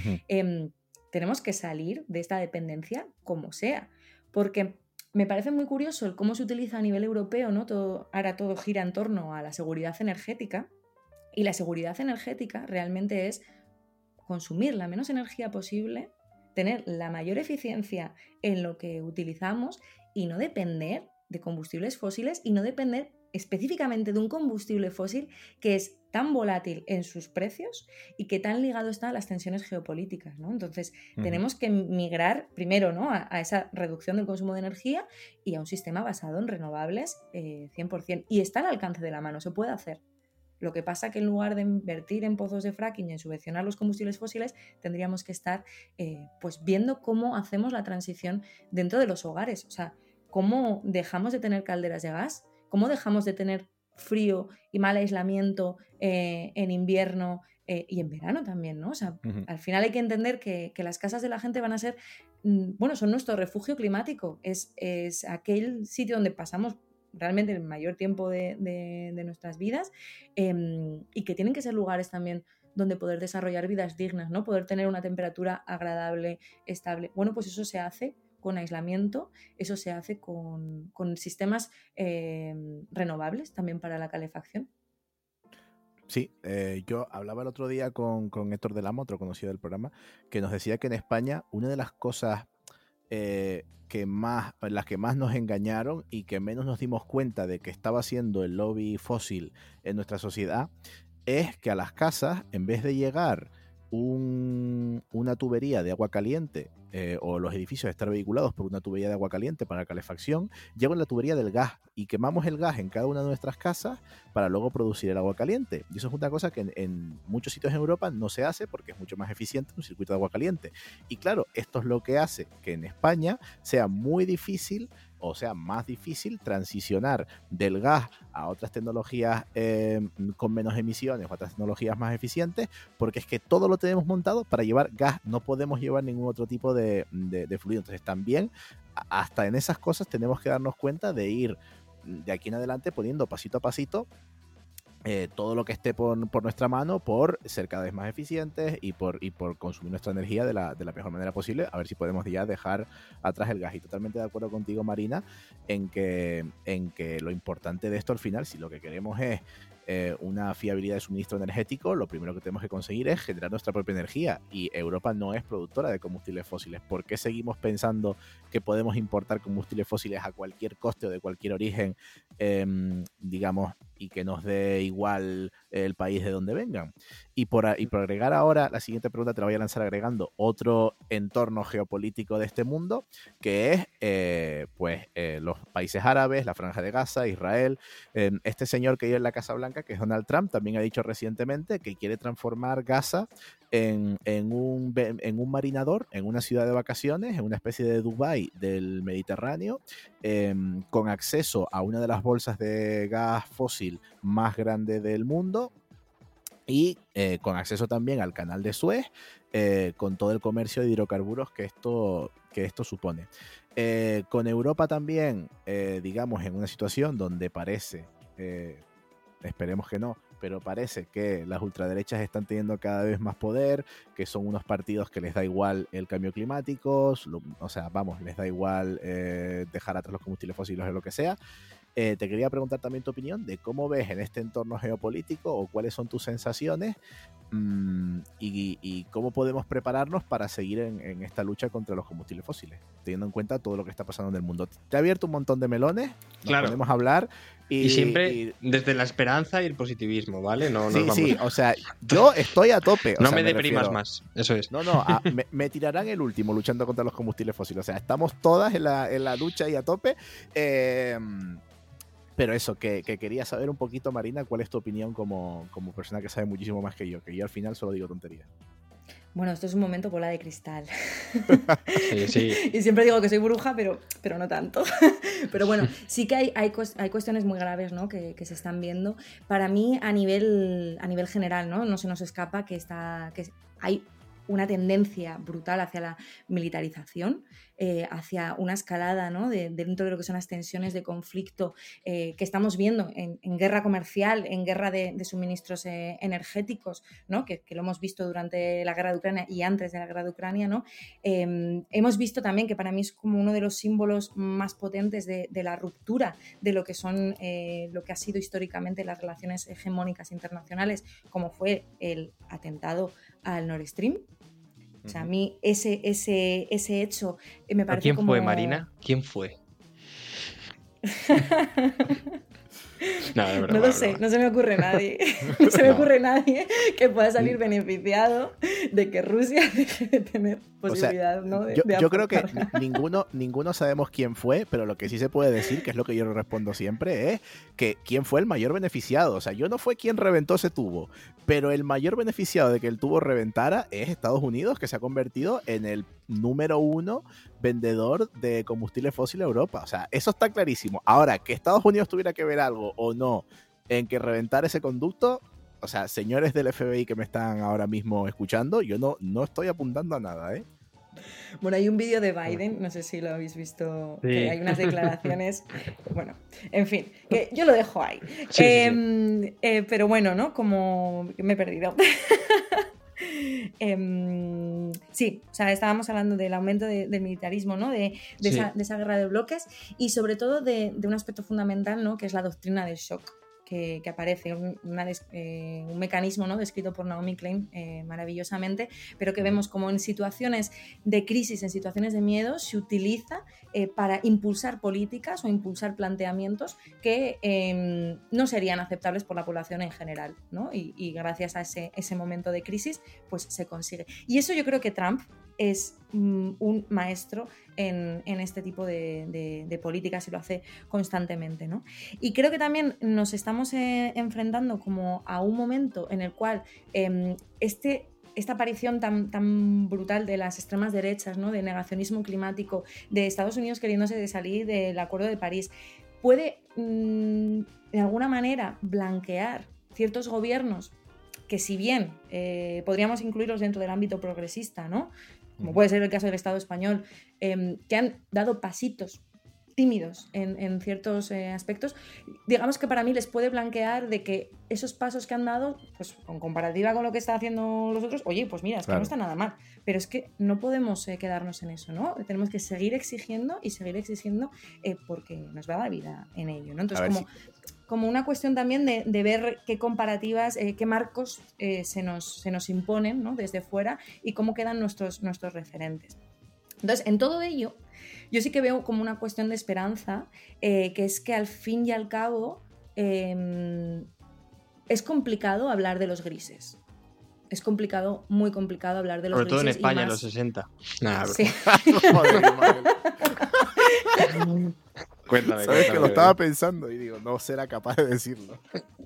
tenemos que salir de esta dependencia como sea, porque me parece muy curioso el cómo se utiliza a nivel europeo, ¿no? Ahora todo gira en torno a la seguridad energética y la seguridad energética realmente es consumir la menos energía posible, tener la mayor eficiencia en lo que utilizamos y no depender de combustibles fósiles y no depender específicamente de un combustible fósil que es tan volátil en sus precios y que tan ligado está a las tensiones geopolíticas, ¿no? Entonces, tenemos que migrar primero, ¿no? a esa reducción del consumo de energía y a un sistema basado en renovables 100%. Y está al alcance de la mano, se puede hacer. Lo que pasa que en lugar de invertir en pozos de fracking y en subvencionar los combustibles fósiles, tendríamos que estar pues viendo cómo hacemos la transición dentro de los hogares. O sea, cómo dejamos de tener calderas de gas, cómo dejamos de tener frío y mal aislamiento en invierno y en verano también, ¿no? O sea, al final hay que entender que las casas de la gente van a ser, bueno, son nuestro refugio climático, es aquel sitio donde pasamos realmente el mayor tiempo de nuestras vidas y que tienen que ser lugares también donde poder desarrollar vidas dignas, ¿no? Poder tener una temperatura agradable, estable. Bueno, pues eso se hace con aislamiento, eso se hace con sistemas renovables también para la calefacción. Sí, yo hablaba el otro día con Héctor del Amo, otro conocido del programa, que nos decía que en España una de las cosas las que más nos engañaron y que menos nos dimos cuenta de que estaba haciendo el lobby fósil en nuestra sociedad es que a las casas, en vez de llegar una tubería de agua caliente o los edificios estar vehiculados por una tubería de agua caliente para calefacción, llevan la tubería del gas y quemamos el gas en cada una de nuestras casas para luego producir el agua caliente. Y eso es una cosa que en muchos sitios en Europa no se hace porque es mucho más eficiente un circuito de agua caliente. Y claro, esto es lo que hace que en España sea muy difícil o sea más difícil transicionar del gas a otras tecnologías con menos emisiones o otras tecnologías más eficientes, porque es que todo lo tenemos montado para llevar gas, no podemos llevar ningún otro tipo de fluido. Entonces también hasta en esas cosas tenemos que darnos cuenta de ir de aquí en adelante poniendo pasito a pasito todo lo que esté por nuestra mano por ser cada vez más eficientes y por consumir nuestra energía de la mejor manera posible, a ver si podemos ya dejar atrás el gas. Y totalmente de acuerdo contigo, Marina, en que lo importante de esto al final, si lo que queremos es una fiabilidad de suministro energético, lo primero que tenemos que conseguir es generar nuestra propia energía, y Europa no es productora de combustibles fósiles. ¿Por qué seguimos pensando que podemos importar combustibles fósiles a cualquier coste o de cualquier origen, digamos, y que nos dé igual el país de donde vengan. Y por agregar ahora, la siguiente pregunta te la voy a lanzar agregando otro entorno geopolítico de este mundo, que es los países árabes, la Franja de Gaza, Israel. Este señor que vive en la Casa Blanca, que es Donald Trump, también ha dicho recientemente que quiere transformar Gaza en un marinador, en una ciudad de vacaciones, en una especie de Dubái del Mediterráneo, con acceso a una de las bolsas de gas fósil más grande del mundo y con acceso también al canal de Suez, con todo el comercio de hidrocarburos que esto supone. Con Europa también, digamos, en una situación donde parece, esperemos que no, pero parece que las ultraderechas están teniendo cada vez más poder, que son unos partidos que les da igual el cambio climático, les da igual dejar atrás los combustibles fósiles o lo que sea. Te quería preguntar también tu opinión de cómo ves en este entorno geopolítico o cuáles son tus sensaciones y cómo podemos prepararnos para seguir en esta lucha contra los combustibles fósiles, teniendo en cuenta todo lo que está pasando en el mundo. Te he abierto un montón de melones, nos podemos hablar. Y siempre desde la esperanza y el positivismo, ¿vale? Sí, o sea, yo estoy a tope. No me deprimas más, eso es. No, me tirarán el último luchando contra los combustibles fósiles. O sea, estamos todas en la lucha y a tope. Pero eso, que quería saber un poquito, Marina, cuál es tu opinión como persona que sabe muchísimo más que yo al final solo digo tonterías. Bueno, esto es un momento bola de cristal. Sí. Y siempre digo que soy bruja, pero no tanto. Pero bueno, sí que hay cuestiones muy graves, ¿no? que se están viendo. Para mí, a nivel general, no se nos escapa que hay una tendencia brutal hacia la militarización, hacia una escalada, ¿no? dentro de lo que son las tensiones de conflicto que estamos viendo en guerra comercial, en guerra de suministros energéticos, ¿no? que lo hemos visto durante la guerra de Ucrania y antes de la guerra de Ucrania, ¿no? Hemos visto también que para mí es como uno de los símbolos más potentes de la ruptura de lo que son lo que ha sido históricamente las relaciones hegemónicas internacionales, como fue el atentado al Nord Stream. O sea, a mí ese hecho me parece ¿Quién como... fue, Marina? ¿Quién fue? No lo sé, no se me ocurre nadie. No se me ocurre nadie que pueda salir beneficiado de que Rusia deje de tener posibilidad, ¿no? Yo creo que ninguno sabemos quién fue, pero lo que sí se puede decir, que es lo que yo le respondo siempre, es que quién fue el mayor beneficiado. O sea, yo no fue quien reventó ese tubo, pero el mayor beneficiado de que el tubo reventara es Estados Unidos, que se ha convertido en el número 1 vendedor de combustible fósil a Europa. O sea, eso está clarísimo. Ahora, que Estados Unidos tuviera que ver algo o no en que reventar ese conducto, o sea, señores del FBI que me están ahora mismo escuchando, yo no estoy apuntando a nada, ¿eh? Bueno, hay un vídeo de Biden, no sé si lo habéis visto, sí. Que hay unas declaraciones, bueno, en fin, que yo lo dejo ahí. Sí. Pero bueno, ¿no? Como me he perdido. Sí, o sea, estábamos hablando del aumento del militarismo, ¿no? de esa guerra de bloques y sobre todo de un aspecto fundamental, ¿no? Que es la doctrina del shock que aparece, un mecanismo, ¿no? Descrito por Naomi Klein maravillosamente, pero que vemos como en situaciones de crisis, en situaciones de miedo, se utiliza para impulsar políticas o impulsar planteamientos que no serían aceptables por la población en general, ¿no? Y gracias a ese momento de crisis, pues se consigue. Y eso yo creo que Trump es un maestro en este tipo de políticas y lo hace constantemente, ¿no? Y creo que también nos estamos enfrentando como a un momento en el cual esta aparición tan brutal de las extremas derechas, ¿no? De negacionismo climático, de Estados Unidos queriéndose de salir del Acuerdo de París, puede de alguna manera blanquear ciertos gobiernos que, si bien podríamos incluirlos dentro del ámbito progresista, ¿no? Como puede ser el caso del Estado español, que han dado pasitos tímidos en ciertos aspectos, digamos que para mí les puede blanquear de que esos pasos que han dado, pues en comparativa con lo que están haciendo los otros, oye, pues mira, es que no está nada mal, pero es que no podemos quedarnos en eso, ¿no? Tenemos que seguir exigiendo porque nos va la vida en ello, ¿no? Entonces, como una cuestión también de ver qué comparativas, qué marcos se nos imponen, ¿no? Desde fuera y cómo quedan nuestros referentes. Entonces, en todo ello, yo sí que veo como una cuestión de esperanza, que es que al fin y al cabo es complicado hablar de los grises. Es complicado, muy complicado hablar de los Sobre todo en grises. España, y en más... los 60. Nah, Sí. Joder, Ismael. Cuéntame, Sabes que lo cuéntame. estaba pensando y digo, no será capaz de decirlo.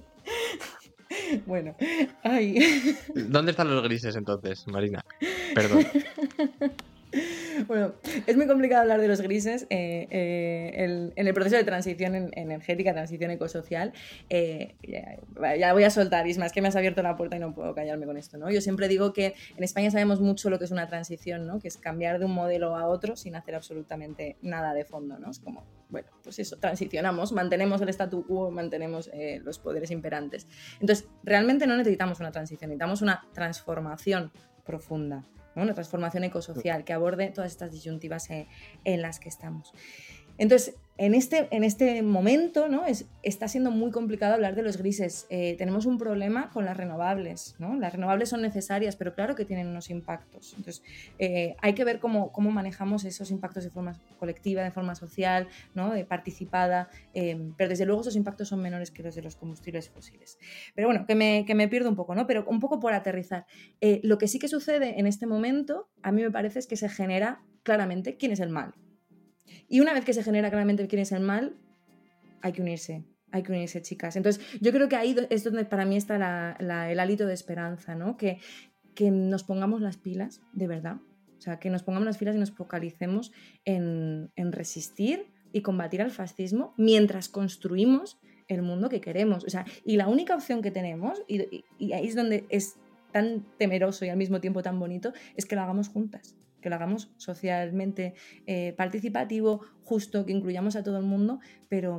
Bueno, ay. ¿Dónde están los grises entonces, Marina? Perdón. Bueno, es muy complicado hablar de los grises en el proceso de transición energética, transición ecosocial. Ya voy a soltar, Isma, es que me has abierto la puerta y no puedo callarme con esto, ¿no? Yo siempre digo que en España sabemos mucho lo que es una transición, ¿no? Que es cambiar de un modelo a otro sin hacer absolutamente nada de fondo, ¿no? Es como, bueno, pues eso, transicionamos, mantenemos el statu quo, mantenemos los poderes imperantes. Entonces, realmente no necesitamos una transición, necesitamos una transformación profunda, ¿no? Una transformación ecosocial que aborde todas estas disyuntivas en las que estamos. Entonces, en este momento, ¿no? Está siendo muy complicado hablar de los grises. Tenemos un problema con las renovables, ¿no? Las renovables son necesarias, pero claro que tienen unos impactos. Entonces, hay que ver cómo manejamos esos impactos de forma colectiva, de forma social, ¿no? Participada, pero desde luego esos impactos son menores que los de los combustibles fósiles. Pero bueno, que me pierdo un poco, ¿no? Pero un poco por aterrizar. Lo que sí que sucede en este momento, a mí me parece, es que se genera claramente quién es el mal. Y una vez que se genera claramente quién es el mal, hay que unirse, chicas. Entonces, yo creo que ahí es donde para mí está el hálito de esperanza, ¿no? Que nos pongamos las pilas, de verdad. O sea, que nos pongamos las pilas y nos focalicemos en resistir y combatir al fascismo mientras construimos el mundo que queremos. O sea, y la única opción que tenemos, y ahí es donde es tan temeroso y al mismo tiempo tan bonito, es que lo hagamos juntas. Que lo hagamos socialmente participativo, justo, que incluyamos a todo el mundo, pero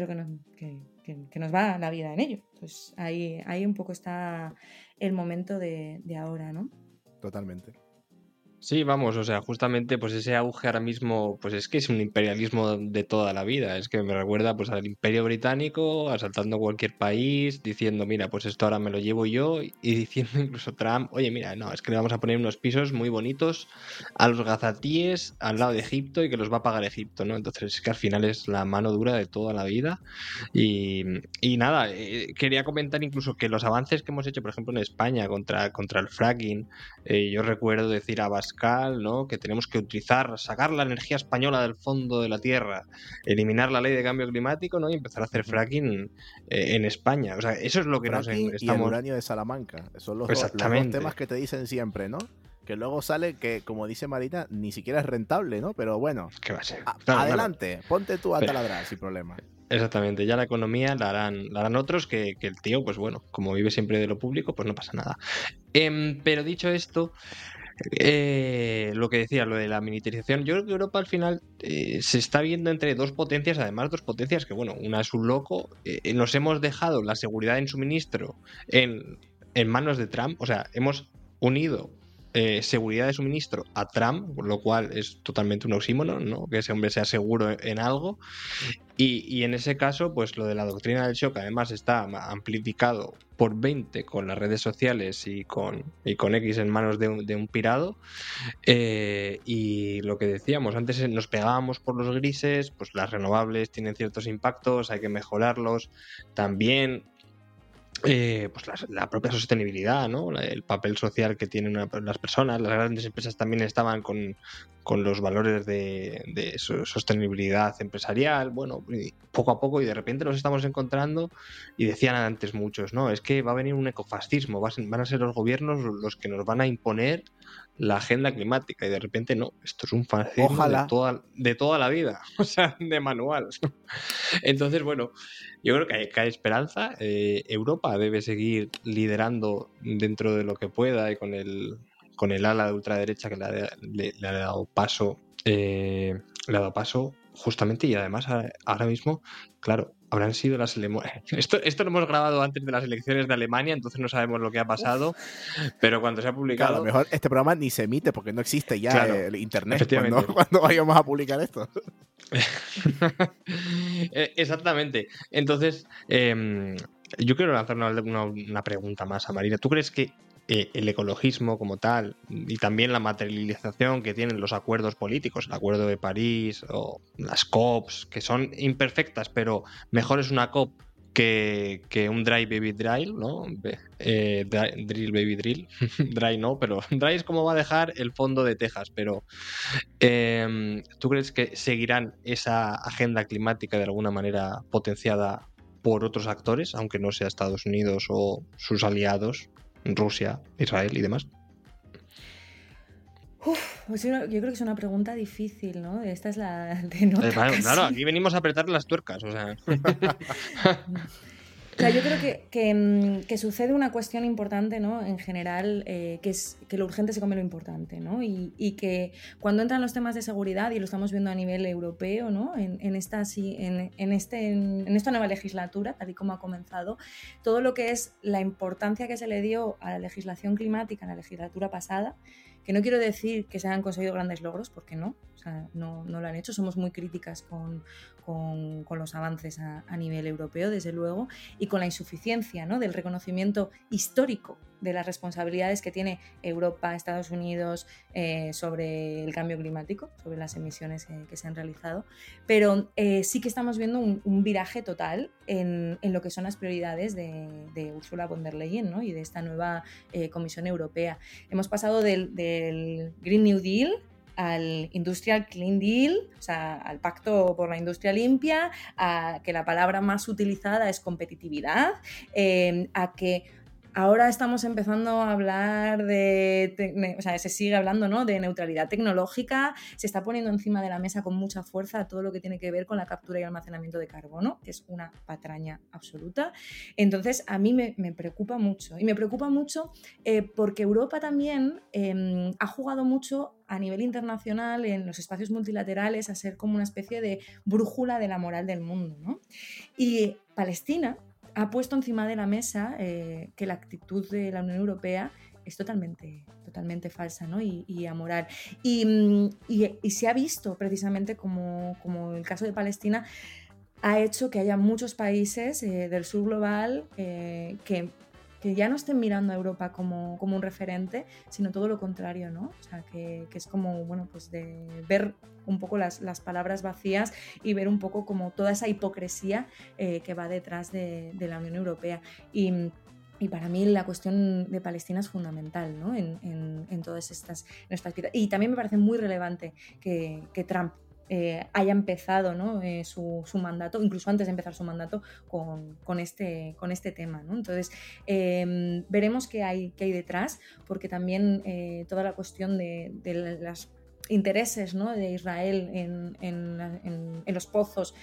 que nos va la vida en ello. Pues ahí un poco está el momento de ahora, ¿no? Totalmente. Sí, vamos, o sea, justamente pues ese auge ahora mismo, pues es que es un imperialismo de toda la vida, es que me recuerda pues al Imperio Británico, asaltando cualquier país, diciendo, mira, pues esto ahora me lo llevo yo, y diciendo incluso Trump, oye, mira, no, es que le vamos a poner unos pisos muy bonitos a los gazatíes al lado de Egipto y que los va a pagar Egipto, ¿no? Entonces es que al final es la mano dura de toda la vida y nada, quería comentar incluso que los avances que hemos hecho, por ejemplo, en España contra el fracking, yo recuerdo decir a Abascal, ¿no? Que tenemos que sacar la energía española del fondo de la tierra, eliminar la ley de cambio climático, ¿no? Y empezar a hacer fracking en España. O sea, eso es lo que nos Fracking y el estamos... uranio de Salamanca. Son los dos Exactamente. temas que te dicen siempre, ¿no? Que luego sale que, como dice Marina, ni siquiera es rentable, ¿no? Pero bueno, ¿Qué va a ser? adelante, ponte tú a Pero- taladrar sin problema. Exactamente, ya la economía la harán otros que el tío, pues bueno, como vive siempre de lo público, pues no pasa nada. Pero dicho esto, lo que decía, lo de la militarización, yo creo que Europa al final se está viendo entre dos potencias, además dos potencias que, bueno, una es un loco, nos hemos dejado la seguridad en suministro en manos de Trump, o sea, hemos unido seguridad de suministro a Trump, lo cual es totalmente un oxímoron, ¿no? Que ese hombre sea seguro en algo. Y en ese caso, pues lo de la doctrina del shock además está amplificado por 20 con las redes sociales y con X en manos de un pirado. Y lo que decíamos, antes nos pegábamos por los grises, pues las renovables tienen ciertos impactos, hay que mejorarlos. También pues la propia sostenibilidad, ¿no? El papel social que tienen las personas. Las grandes empresas también estaban con los valores de sostenibilidad empresarial. Bueno, poco a poco, y de repente nos estamos encontrando, y decían antes muchos, ¿no? Es que va a venir un ecofascismo, van a ser los gobiernos los que nos van a imponer la agenda climática, y de repente no, esto es un fascismo Ojalá. de toda la vida, o sea, de manual. Entonces, bueno, yo creo que hay esperanza. Europa debe seguir liderando dentro de lo que pueda y con el ala de ultraderecha que le ha dado paso. Le ha dado paso justamente, y además ahora mismo, claro, habrán sido las esto lo hemos grabado antes de las elecciones de Alemania, entonces no sabemos lo que ha pasado, pero cuando se ha publicado... Claro, a lo mejor este programa ni se emite porque no existe ya Claro, el internet efectivamente. cuando vayamos a publicar esto. Exactamente. Entonces, yo quiero lanzar una pregunta más a Marina. ¿Tú crees que el ecologismo como tal y también la materialización que tienen los acuerdos políticos, el Acuerdo de París o las COPs, que son imperfectas, pero mejor es una COP que un dry baby drill, ¿no? Drill baby drill. Dry no, pero dry es como va a dejar el fondo de Texas, pero ¿tú crees que seguirán esa agenda climática de alguna manera potenciada por otros actores, aunque no sea Estados Unidos o sus aliados, Rusia, Israel y demás? Pues yo creo que es una pregunta difícil, ¿no? Esta es la de nota Claro, aquí venimos a apretar las tuercas, o sea. O sea, yo creo que sucede una cuestión importante, ¿no? En general, que es que lo urgente se come lo importante, ¿no? Y que cuando entran los temas de seguridad, y lo estamos viendo a nivel europeo, ¿no? En esta nueva legislatura, tal y como ha comenzado, todo lo que es la importancia que se le dio a la legislación climática en la legislatura pasada, que no quiero decir que se hayan conseguido grandes logros, porque no, o sea, no lo han hecho, somos muy críticas con los avances a nivel europeo, desde luego, y con la insuficiencia, ¿no? Del reconocimiento histórico de las responsabilidades que tiene Europa, Estados Unidos sobre el cambio climático, sobre las emisiones que se han realizado, pero sí que estamos viendo un viraje total en lo que son las prioridades de Ursula von der Leyen, ¿no? Y de esta nueva Comisión Europea. Hemos pasado del Green New Deal al Industrial Clean Deal, o sea, al Pacto por la Industria Limpia, a que la palabra más utilizada es competitividad, a que ahora estamos empezando a hablar o sea, se sigue hablando, ¿no? De neutralidad tecnológica, se está poniendo encima de la mesa con mucha fuerza todo lo que tiene que ver con la captura y almacenamiento de carbono, que es una patraña absoluta. Entonces, a mí me preocupa mucho. Y me preocupa mucho porque Europa también ha jugado mucho a nivel internacional, en los espacios multilaterales, a ser como una especie de brújula de la moral del mundo, ¿no? Y Palestina ha puesto encima de la mesa que la actitud de la Unión Europea es totalmente falsa, ¿no? y amoral. Y se ha visto precisamente como el caso de Palestina ha hecho que haya muchos países del sur global que ya no estén mirando a Europa como un referente, sino todo lo contrario, ¿no? O sea, que es como, bueno, pues de ver un poco las palabras vacías y ver un poco como toda esa hipocresía que va detrás de la Unión Europea. Y para mí la cuestión de Palestina es fundamental, ¿no? en todas estas vidas. Y también me parece muy relevante que Trump haya empezado, ¿no? su mandato, incluso antes de empezar su mandato, con este tema, ¿no? Entonces, veremos qué hay detrás, porque también toda la cuestión de los intereses, ¿no? De Israel en los pozos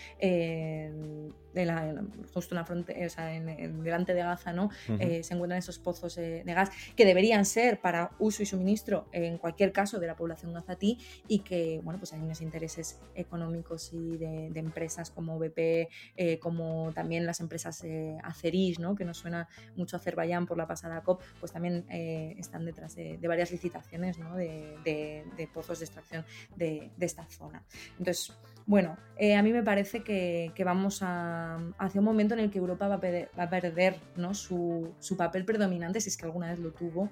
justo en la frontera, o sea, delante de Gaza, ¿no? Uh-huh. Se encuentran esos pozos de gas que deberían ser para uso y suministro en cualquier caso de la población gazatí, y que, bueno, pues hay unos intereses económicos y de empresas como BP, como también las empresas azeríes, ¿no? Que nos suena mucho a Azerbaiyán por la pasada COP, pues también están detrás de varias licitaciones, ¿no? de pozos de extracción de esta zona. Entonces, bueno, a mí me parece que vamos hacia un momento en el que Europa va a perder, ¿no? su papel predominante, si es que alguna vez lo tuvo,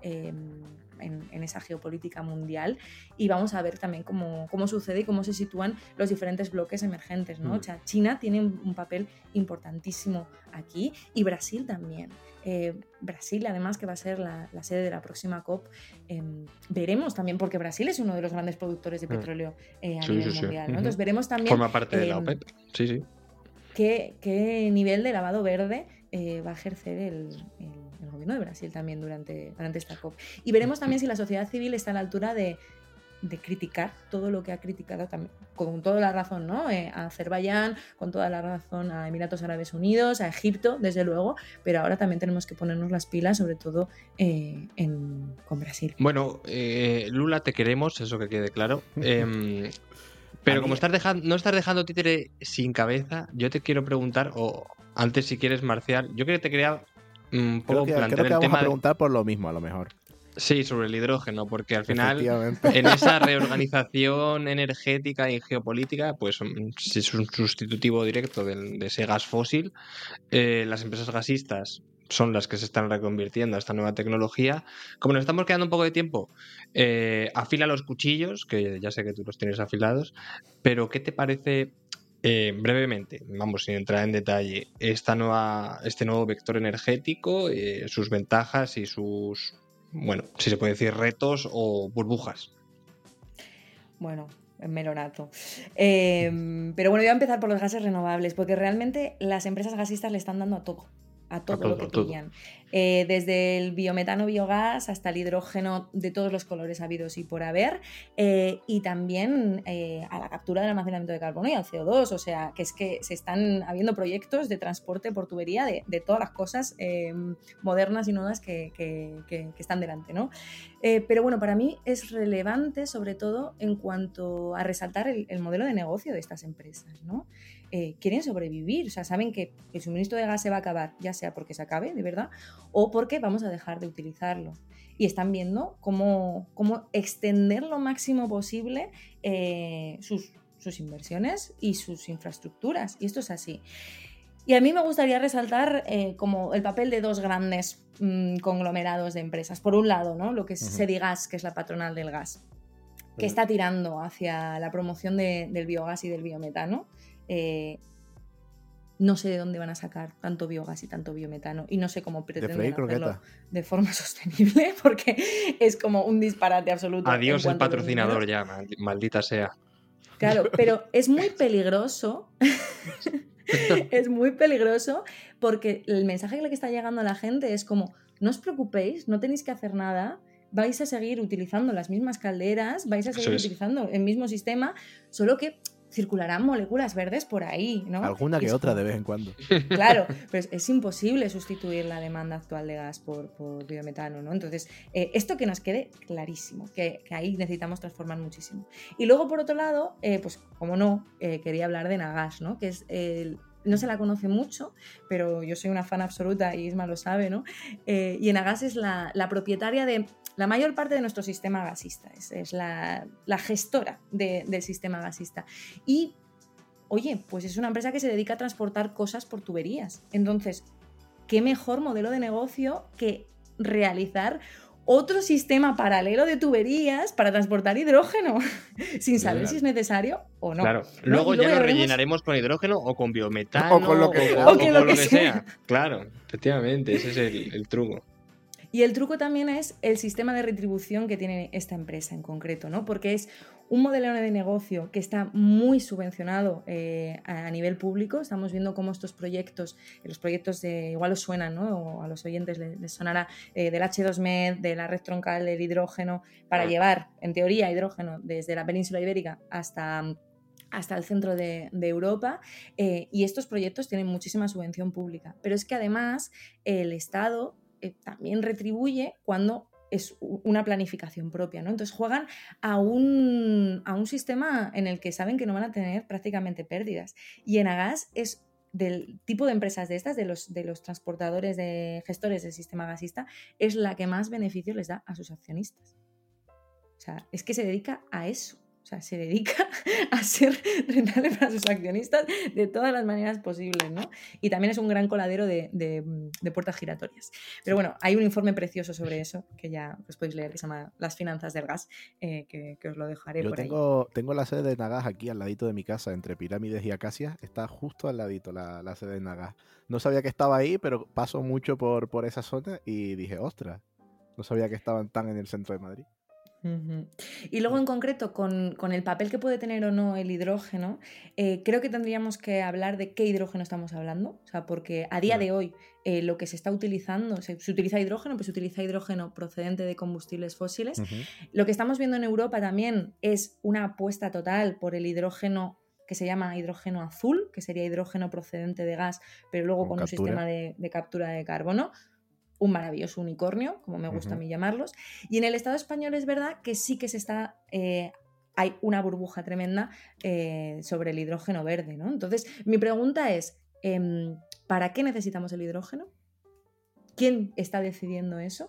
en esa geopolítica mundial, y vamos a ver también cómo sucede y cómo se sitúan los diferentes bloques emergentes, ¿no? O sea, China tiene un papel importantísimo aquí, y Brasil también. Brasil, además, que va a ser la sede de la próxima COP, veremos también, porque Brasil es uno de los grandes productores de petróleo a nivel mundial, ¿no? Entonces veremos también... Forma parte de la OPEP, sí. ¿Qué nivel de lavado verde va a ejercer el gobierno de Brasil también durante esta COP? Y veremos también si la sociedad civil está a la altura de criticar todo lo que ha criticado también, con toda la razón, ¿no? A Azerbaiyán, con toda la razón a Emiratos Árabes Unidos, a Egipto, desde luego, pero ahora también tenemos que ponernos las pilas, sobre todo con Brasil. Bueno, Lula, te queremos, eso que quede claro. Pero como no estás dejando títere sin cabeza, yo te quiero preguntar, o antes si quieres, Marcial, yo creo que te quería un poco plantear creo que el vamos tema a preguntar por lo mismo, a lo mejor. Sí, sobre el hidrógeno, porque al final en esa reorganización energética y geopolítica, pues si es un sustitutivo directo de ese gas fósil, las empresas gasistas son las que se están reconvirtiendo a esta nueva tecnología. Como nos estamos quedando un poco de tiempo, afila los cuchillos, que ya sé que tú los tienes afilados, pero ¿qué te parece Brevemente, vamos, sin entrar en detalle, este nuevo vector energético, sus ventajas y sus, bueno, si se puede decir, retos o burbujas. Bueno, melonazo. Pero bueno, voy a empezar por los gases renovables, porque realmente las empresas gasistas le están dando a todo lo que pillan. Desde el biometano, biogás, hasta el hidrógeno de todos los colores habidos y por haber, y también a la captura del almacenamiento de carbono y al CO2, o sea, que es que se están habiendo proyectos de transporte por tubería de todas las cosas modernas y nuevas que están delante, ¿no? Pero bueno, para mí es relevante sobre todo en cuanto a resaltar el modelo de negocio de estas empresas, ¿no? Quieren sobrevivir, o sea, saben que el suministro de gas se va a acabar, ya sea porque se acabe, de verdad, o porque vamos a dejar de utilizarlo. Y están viendo cómo extender lo máximo posible sus inversiones y sus infraestructuras. Y esto es así. Y a mí me gustaría resaltar como el papel de dos grandes conglomerados de empresas. Por un lado, ¿no? Lo que es Sedigas, que es la patronal del gas, que está tirando hacia la promoción del biogás y del biometano. No sé de dónde van a sacar tanto biogás y tanto biometano y no sé cómo pretenden hacerlo de forma sostenible, porque es como un disparate absoluto. Adiós el patrocinador ya, maldita sea. Claro, pero es muy peligroso. Es muy peligroso porque el mensaje que está llegando a la gente es como, no os preocupéis, no tenéis que hacer nada, vais a seguir utilizando las mismas calderas, vais a seguir utilizando el mismo sistema, solo que circularán moléculas verdes por ahí, ¿no? Alguna que otra de vez en cuando. Claro, pero es imposible sustituir la demanda actual de gas por biometano, ¿no? Entonces, esto que nos quede clarísimo, que ahí necesitamos transformar muchísimo. Y luego, por otro lado, pues como no, quería hablar de Enagás, ¿no? Que es no se la conoce mucho, pero yo soy una fan absoluta y Isma lo sabe, ¿no? Y Enagás es la propietaria de la mayor parte de nuestro sistema gasista, es la gestora del sistema gasista. Y, oye, pues es una empresa que se dedica a transportar cosas por tuberías. Entonces, ¿qué mejor modelo de negocio que realizar otro sistema paralelo de tuberías para transportar hidrógeno sin saber si es necesario o no? Claro, ¿no? luego ya lo rellenaremos con hidrógeno o con biometano o con lo que sea. Claro, efectivamente, ese es el truco. Y el truco también es el sistema de retribución que tiene esta empresa en concreto, ¿no? Porque es un modelo de negocio que está muy subvencionado a nivel público. Estamos viendo cómo estos proyectos, los proyectos igual os suenan, ¿no? O a los oyentes les sonará del H2Med, de la red troncal del hidrógeno, para llevar, en teoría, hidrógeno desde la península ibérica hasta el centro de Europa, y estos proyectos tienen muchísima subvención pública. Pero es que además el Estado también retribuye cuando es una planificación propia, ¿no? Entonces juegan a un sistema en el que saben que no van a tener prácticamente pérdidas. Y Enagás es del tipo de empresas de estas, de los transportadores, de gestores del sistema gasista, es la que más beneficios les da a sus accionistas. O sea, es que se dedica a eso. O sea, se dedica a ser rentable para sus accionistas de todas las maneras posibles, ¿no? Y también es un gran coladero de puertas giratorias. Pero bueno, hay un informe precioso sobre eso que ya os podéis leer, que se llama Las finanzas del gas, que os lo dejaré por ahí. Tengo la sede de Enagás aquí al ladito de mi casa, entre Pirámides y Acacias. Está justo al ladito la sede de Enagás. No sabía que estaba ahí, pero paso mucho por esa zona y dije, ostras, no sabía que estaban tan en el centro de Madrid. Y luego en concreto con el papel que puede tener o no el hidrógeno, creo que tendríamos que hablar de qué hidrógeno estamos hablando, o sea, porque a día de hoy lo que se está utilizando, se utiliza hidrógeno, pues se utiliza hidrógeno procedente de combustibles fósiles. Lo que estamos viendo en Europa también es una apuesta total por el hidrógeno que se llama hidrógeno azul, que sería hidrógeno procedente de gas, pero luego con un sistema de captura de carbono. Un maravilloso unicornio, como me gusta a mí llamarlos. Y en el Estado español es verdad que sí que se está... hay una burbuja tremenda sobre el hidrógeno verde, ¿no? Entonces, mi pregunta es, ¿para qué necesitamos el hidrógeno? ¿Quién está decidiendo eso?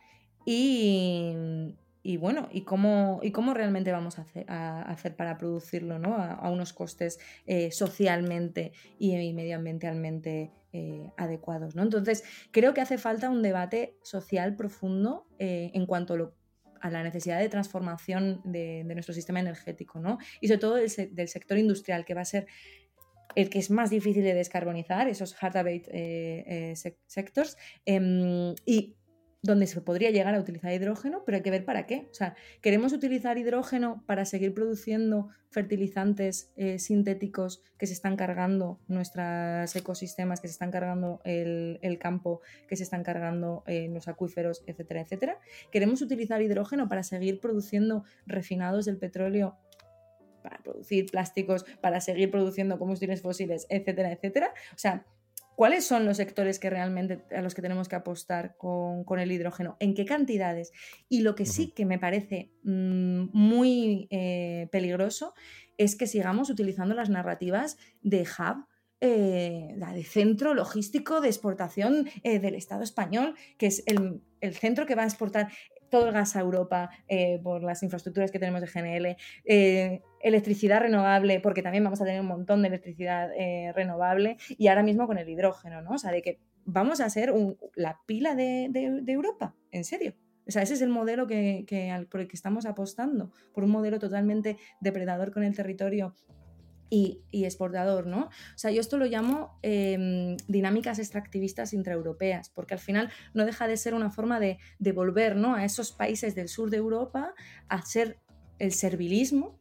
Y bueno, ¿y cómo realmente vamos a hacer para producirlo, ¿no? a unos costes socialmente y medioambientalmente adecuados, ¿no? Entonces, creo que hace falta un debate social profundo en cuanto a la necesidad de transformación de nuestro sistema energético, ¿no? Y sobre todo del sector industrial, que va a ser el que es más difícil de descarbonizar, esos hard abate sectors, y donde se podría llegar a utilizar hidrógeno, pero hay que ver para qué. O sea, ¿queremos utilizar hidrógeno para seguir produciendo fertilizantes sintéticos que se están cargando nuestros ecosistemas, que se están cargando el campo, que se están cargando los acuíferos, etcétera, etcétera? ¿Queremos utilizar hidrógeno para seguir produciendo refinados del petróleo, para producir plásticos, para seguir produciendo combustibles fósiles, etcétera, etcétera? O sea, ¿cuáles son los sectores que realmente a los que tenemos que apostar con el hidrógeno? ¿En qué cantidades? Y lo que sí que me parece muy peligroso es que sigamos utilizando las narrativas de hub, de centro logístico de exportación del Estado español, que es el centro que va a exportar todo el gas a Europa por las infraestructuras que tenemos de GNL, electricidad renovable, porque también vamos a tener un montón de electricidad renovable, y ahora mismo con el hidrógeno, ¿no? O sea, de que vamos a ser la pila de Europa, en serio. O sea, ese es el modelo por el que estamos apostando, por un modelo totalmente depredador con el territorio y exportador, ¿no? O sea, yo esto lo llamo dinámicas extractivistas intraeuropeas, porque al final no deja de ser una forma de volver, ¿no?, a esos países del sur de Europa a ser el servilismo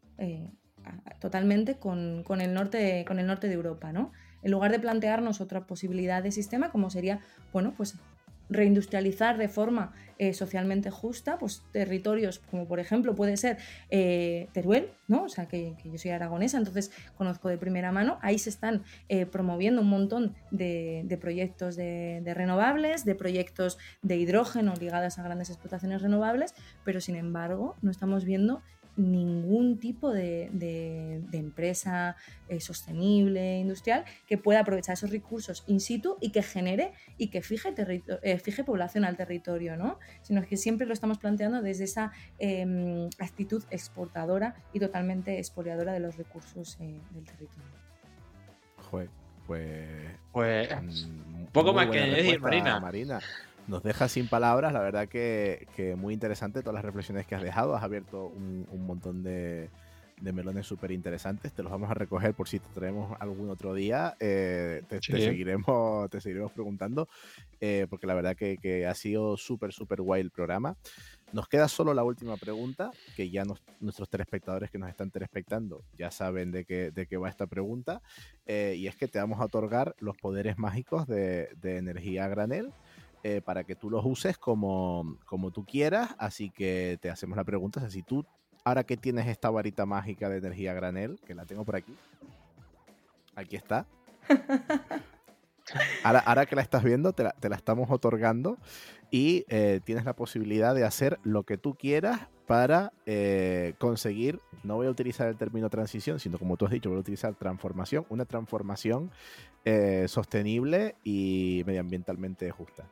totalmente con el norte de Europa, ¿no? En lugar de plantearnos otra posibilidad de sistema, como sería, bueno, pues reindustrializar de forma socialmente justa, pues territorios como por ejemplo puede ser Teruel, ¿no? O sea, que yo soy aragonesa, entonces conozco de primera mano. Ahí se están promoviendo un montón de proyectos de renovables, de proyectos de hidrógeno ligados a grandes explotaciones renovables, pero sin embargo no estamos viendo ningún tipo de empresa sostenible, industrial, que pueda aprovechar esos recursos in situ y que genere y que fije población al territorio, ¿no? Sino que siempre lo estamos planteando desde esa actitud exportadora y totalmente expoliadora de los recursos del territorio. Joder, pues poco más que decir, Marina. Nos deja sin palabras, la verdad que muy interesante todas las reflexiones que has dejado. Has abierto un montón de melones súper interesantes. Te los vamos a recoger por si te traemos algún otro día. Te seguiremos preguntando, porque la verdad que ha sido súper guay el programa. Nos queda solo la última pregunta, que ya nuestros telespectadores que nos están telespectando ya saben de qué va esta pregunta, y es que te vamos a otorgar los poderes mágicos de energía a granel, para que tú los uses como tú quieras. Así que te hacemos la pregunta, o sea, si tú, ahora que tienes esta varita mágica de energía a granel, que la tengo por aquí está, ahora que la estás viendo, te la estamos otorgando, y tienes la posibilidad de hacer lo que tú quieras para conseguir, no voy a utilizar el término transición, sino como tú has dicho, voy a utilizar transformación, una transformación sostenible y medioambientalmente justa.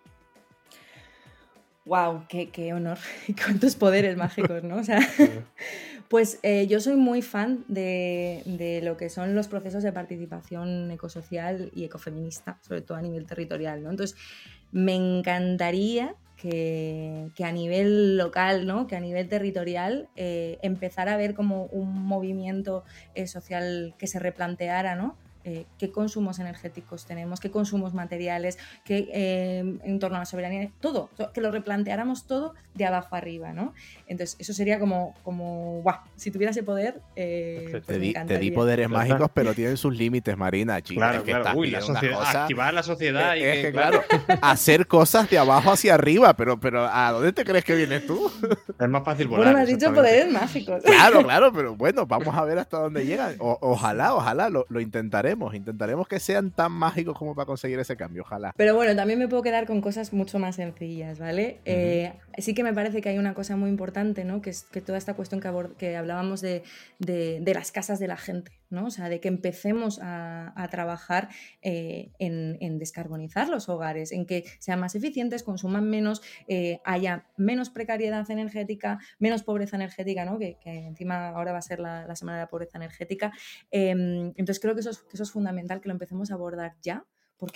¡Wow! ¡Qué honor! ¡Cuántos poderes mágicos!, ¿no? O sea, pues yo soy muy fan de lo que son los procesos de participación ecosocial y ecofeminista, sobre todo a nivel territorial, ¿no? Entonces, me encantaría que a nivel local, ¿no?, que a nivel territorial empezara a haber como un movimiento social que se replanteara, ¿no?, qué consumos energéticos tenemos, qué consumos materiales, en torno a la soberanía, todo, que lo replanteáramos todo de abajo arriba, ¿no? Entonces, eso sería como ¡guau! Si tuviera ese poder, pues me encantaría. Te di poderes mágicos, pero tienen sus límites, Marina, chica. Claro. Uy, la sociedad, activar la sociedad. Claro, hacer cosas de abajo hacia arriba, pero ¿a dónde te crees que vienes tú? Es más fácil volar. Bueno, me has dicho poderes mágicos. Claro, pero bueno, vamos a ver hasta dónde llegan. Ojalá, lo intentaremos que sean tan mágicos como para conseguir ese cambio, ojalá. Pero bueno, también me puedo quedar con cosas mucho más sencillas, ¿vale? Sí que me parece que hay una cosa muy importante, ¿no?, que es que toda esta cuestión que hablábamos de las casas de la gente, ¿no? O sea, de que empecemos a trabajar en descarbonizar los hogares, en que sean más eficientes, consuman menos, haya menos precariedad energética, menos pobreza energética, ¿no?, que encima ahora va a ser la semana de la pobreza energética. Entonces creo que eso es fundamental, que lo empecemos a abordar ya, porque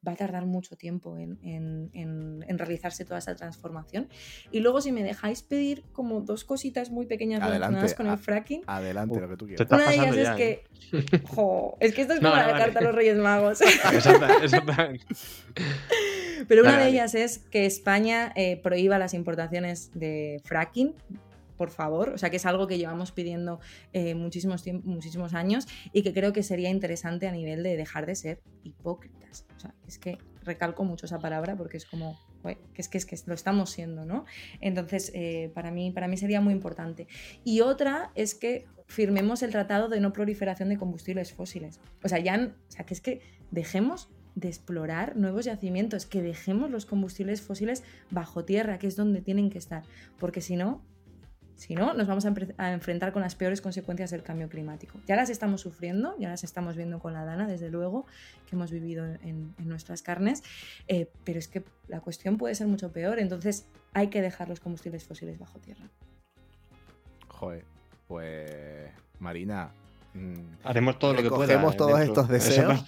va a tardar mucho tiempo en realizarse toda esa transformación. Y luego, si me dejáis pedir como 2 cositas muy pequeñas relacionadas con el fracking. Adelante, lo que tú quieras. Una de ellas es que... es que esto es como la carta a los Reyes Magos. Exactamente. Pero una de ellas es que España prohíba las importaciones de fracking, por favor. O sea, que es algo que llevamos pidiendo muchísimos años y que creo que sería interesante a nivel de dejar de ser hipócritas. O sea, es que recalco mucho esa palabra porque es como... Que es que lo estamos siendo, ¿no? Entonces, para mí sería muy importante. Y otra es que firmemos el tratado de no proliferación de combustibles fósiles. O sea, que es que dejemos de explorar nuevos yacimientos, que dejemos los combustibles fósiles bajo tierra, que es donde tienen que estar. Porque si no, nos vamos a enfrentar con las peores consecuencias del cambio climático. Ya las estamos sufriendo, ya las estamos viendo con la Dana, desde luego, que hemos vivido en nuestras carnes, pero es que la cuestión puede ser mucho peor, entonces hay que dejar los combustibles fósiles bajo tierra. Joder, pues Marina... haremos todo lo que pueda. Recogemos todos estos deseos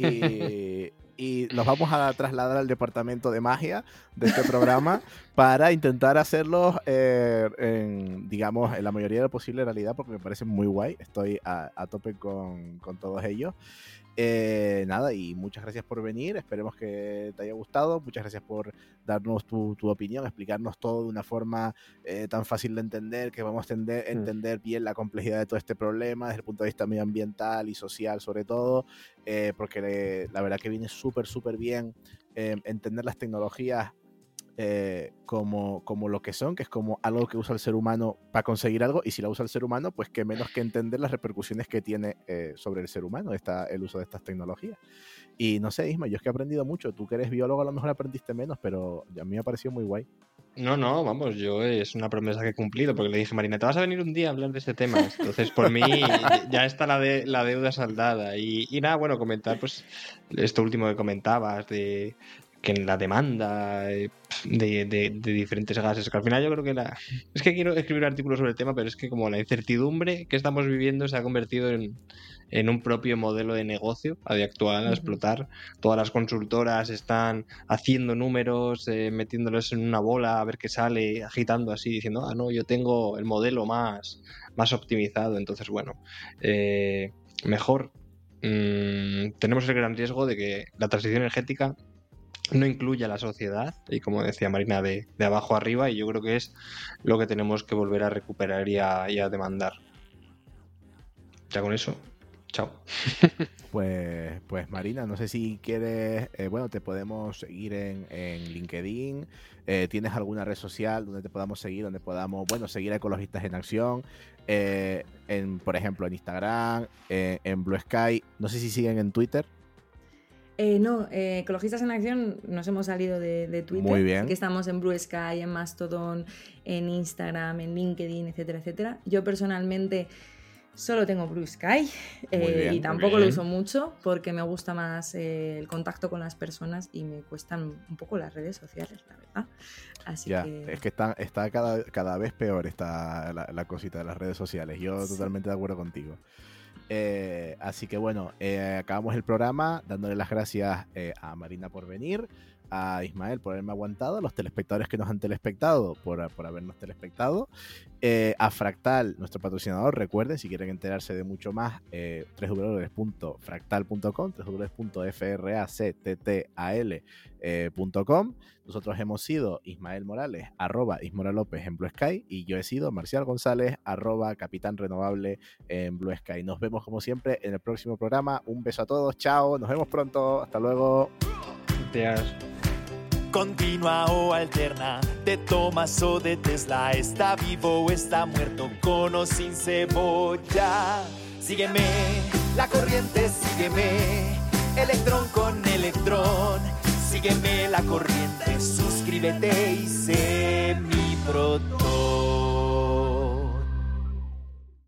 y los vamos a trasladar al departamento de magia de este programa para intentar hacerlos, digamos, en la mayoría de lo posible realidad, porque me parece muy guay. Estoy a tope con todos ellos. Nada, y muchas gracias por venir. Esperemos que te haya gustado. Muchas gracias por darnos tu opinión, explicarnos todo de una forma tan fácil de entender, que vamos a entender bien la complejidad de todo este problema desde el punto de vista medioambiental y social, sobre todo, porque la verdad que viene súper bien entender las tecnologías como lo que son, que es como algo que usa el ser humano para conseguir algo, y si la usa el ser humano, pues que menos que entender las repercusiones que tiene sobre el ser humano el uso de estas tecnologías. Y no sé, Isma, yo es que he aprendido mucho. Tú que eres biólogo a lo mejor aprendiste menos, pero a mí me ha parecido muy guay. No, vamos, yo es una promesa que he cumplido, porque le dije, Marina, te vas a venir un día a hablar de este tema. Entonces, por mí, ya está la deuda saldada. Y nada, bueno, comentar pues esto último que comentabas, de que en la demanda de diferentes gases, que al final yo creo que es que quiero escribir un artículo sobre el tema, pero es que como la incertidumbre que estamos viviendo se ha convertido en un propio modelo de negocio a día actual, a explotar. Todas las consultoras están haciendo números, metiéndolos en una bola a ver qué sale, agitando así, diciendo, no, yo tengo el modelo más optimizado. Entonces, bueno, mejor. Tenemos el gran riesgo de que la transición energética no incluya a la sociedad, y como decía Marina, de abajo arriba, y yo creo que es lo que tenemos que volver a recuperar y a demandar. Ya con eso, chao. Pues Marina, no sé si quieres, bueno, te podemos seguir en LinkedIn. ¿Tienes alguna red social donde te podamos seguir, donde podamos, bueno, seguir a Ecologistas en Acción? Por ejemplo, en Instagram, en Blue Sky. No sé si siguen en Twitter. No, Ecologistas en Acción nos hemos salido de Twitter. Muy bien. Así que estamos en Blue Sky, en Mastodon, en Instagram, en LinkedIn, etcétera, etcétera. Yo personalmente solo tengo Blue Sky y tampoco lo uso mucho porque me gusta más el contacto con las personas y me cuestan un poco las redes sociales, la verdad. Así que... Es que está cada vez peor la cosita de las redes sociales. Yo totalmente de acuerdo contigo. Así que bueno, acabamos el programa dándole las gracias a Marina por venir, a Ismael por haberme aguantado, a los telespectadores que nos han telespectado por habernos telespectado, a Fractal, nuestro patrocinador. Recuerden, si quieren enterarse de mucho más, www.fractal.com, www.fracttal.com. Nosotros hemos sido Ismael Morales, @ismoralopez en Blue Sky, y yo he sido Marcial González, @Capitán Renovable en Blue Sky. Nos vemos como siempre en el próximo programa. Un beso a todos, chao, nos vemos pronto, hasta luego. Gracias. Continua o alterna, de Thomas o de Tesla, está vivo o está muerto, con o sin cebolla. Sígueme, la corriente, sígueme, electrón con electrón, sígueme la corriente, suscríbete y sé mi protón.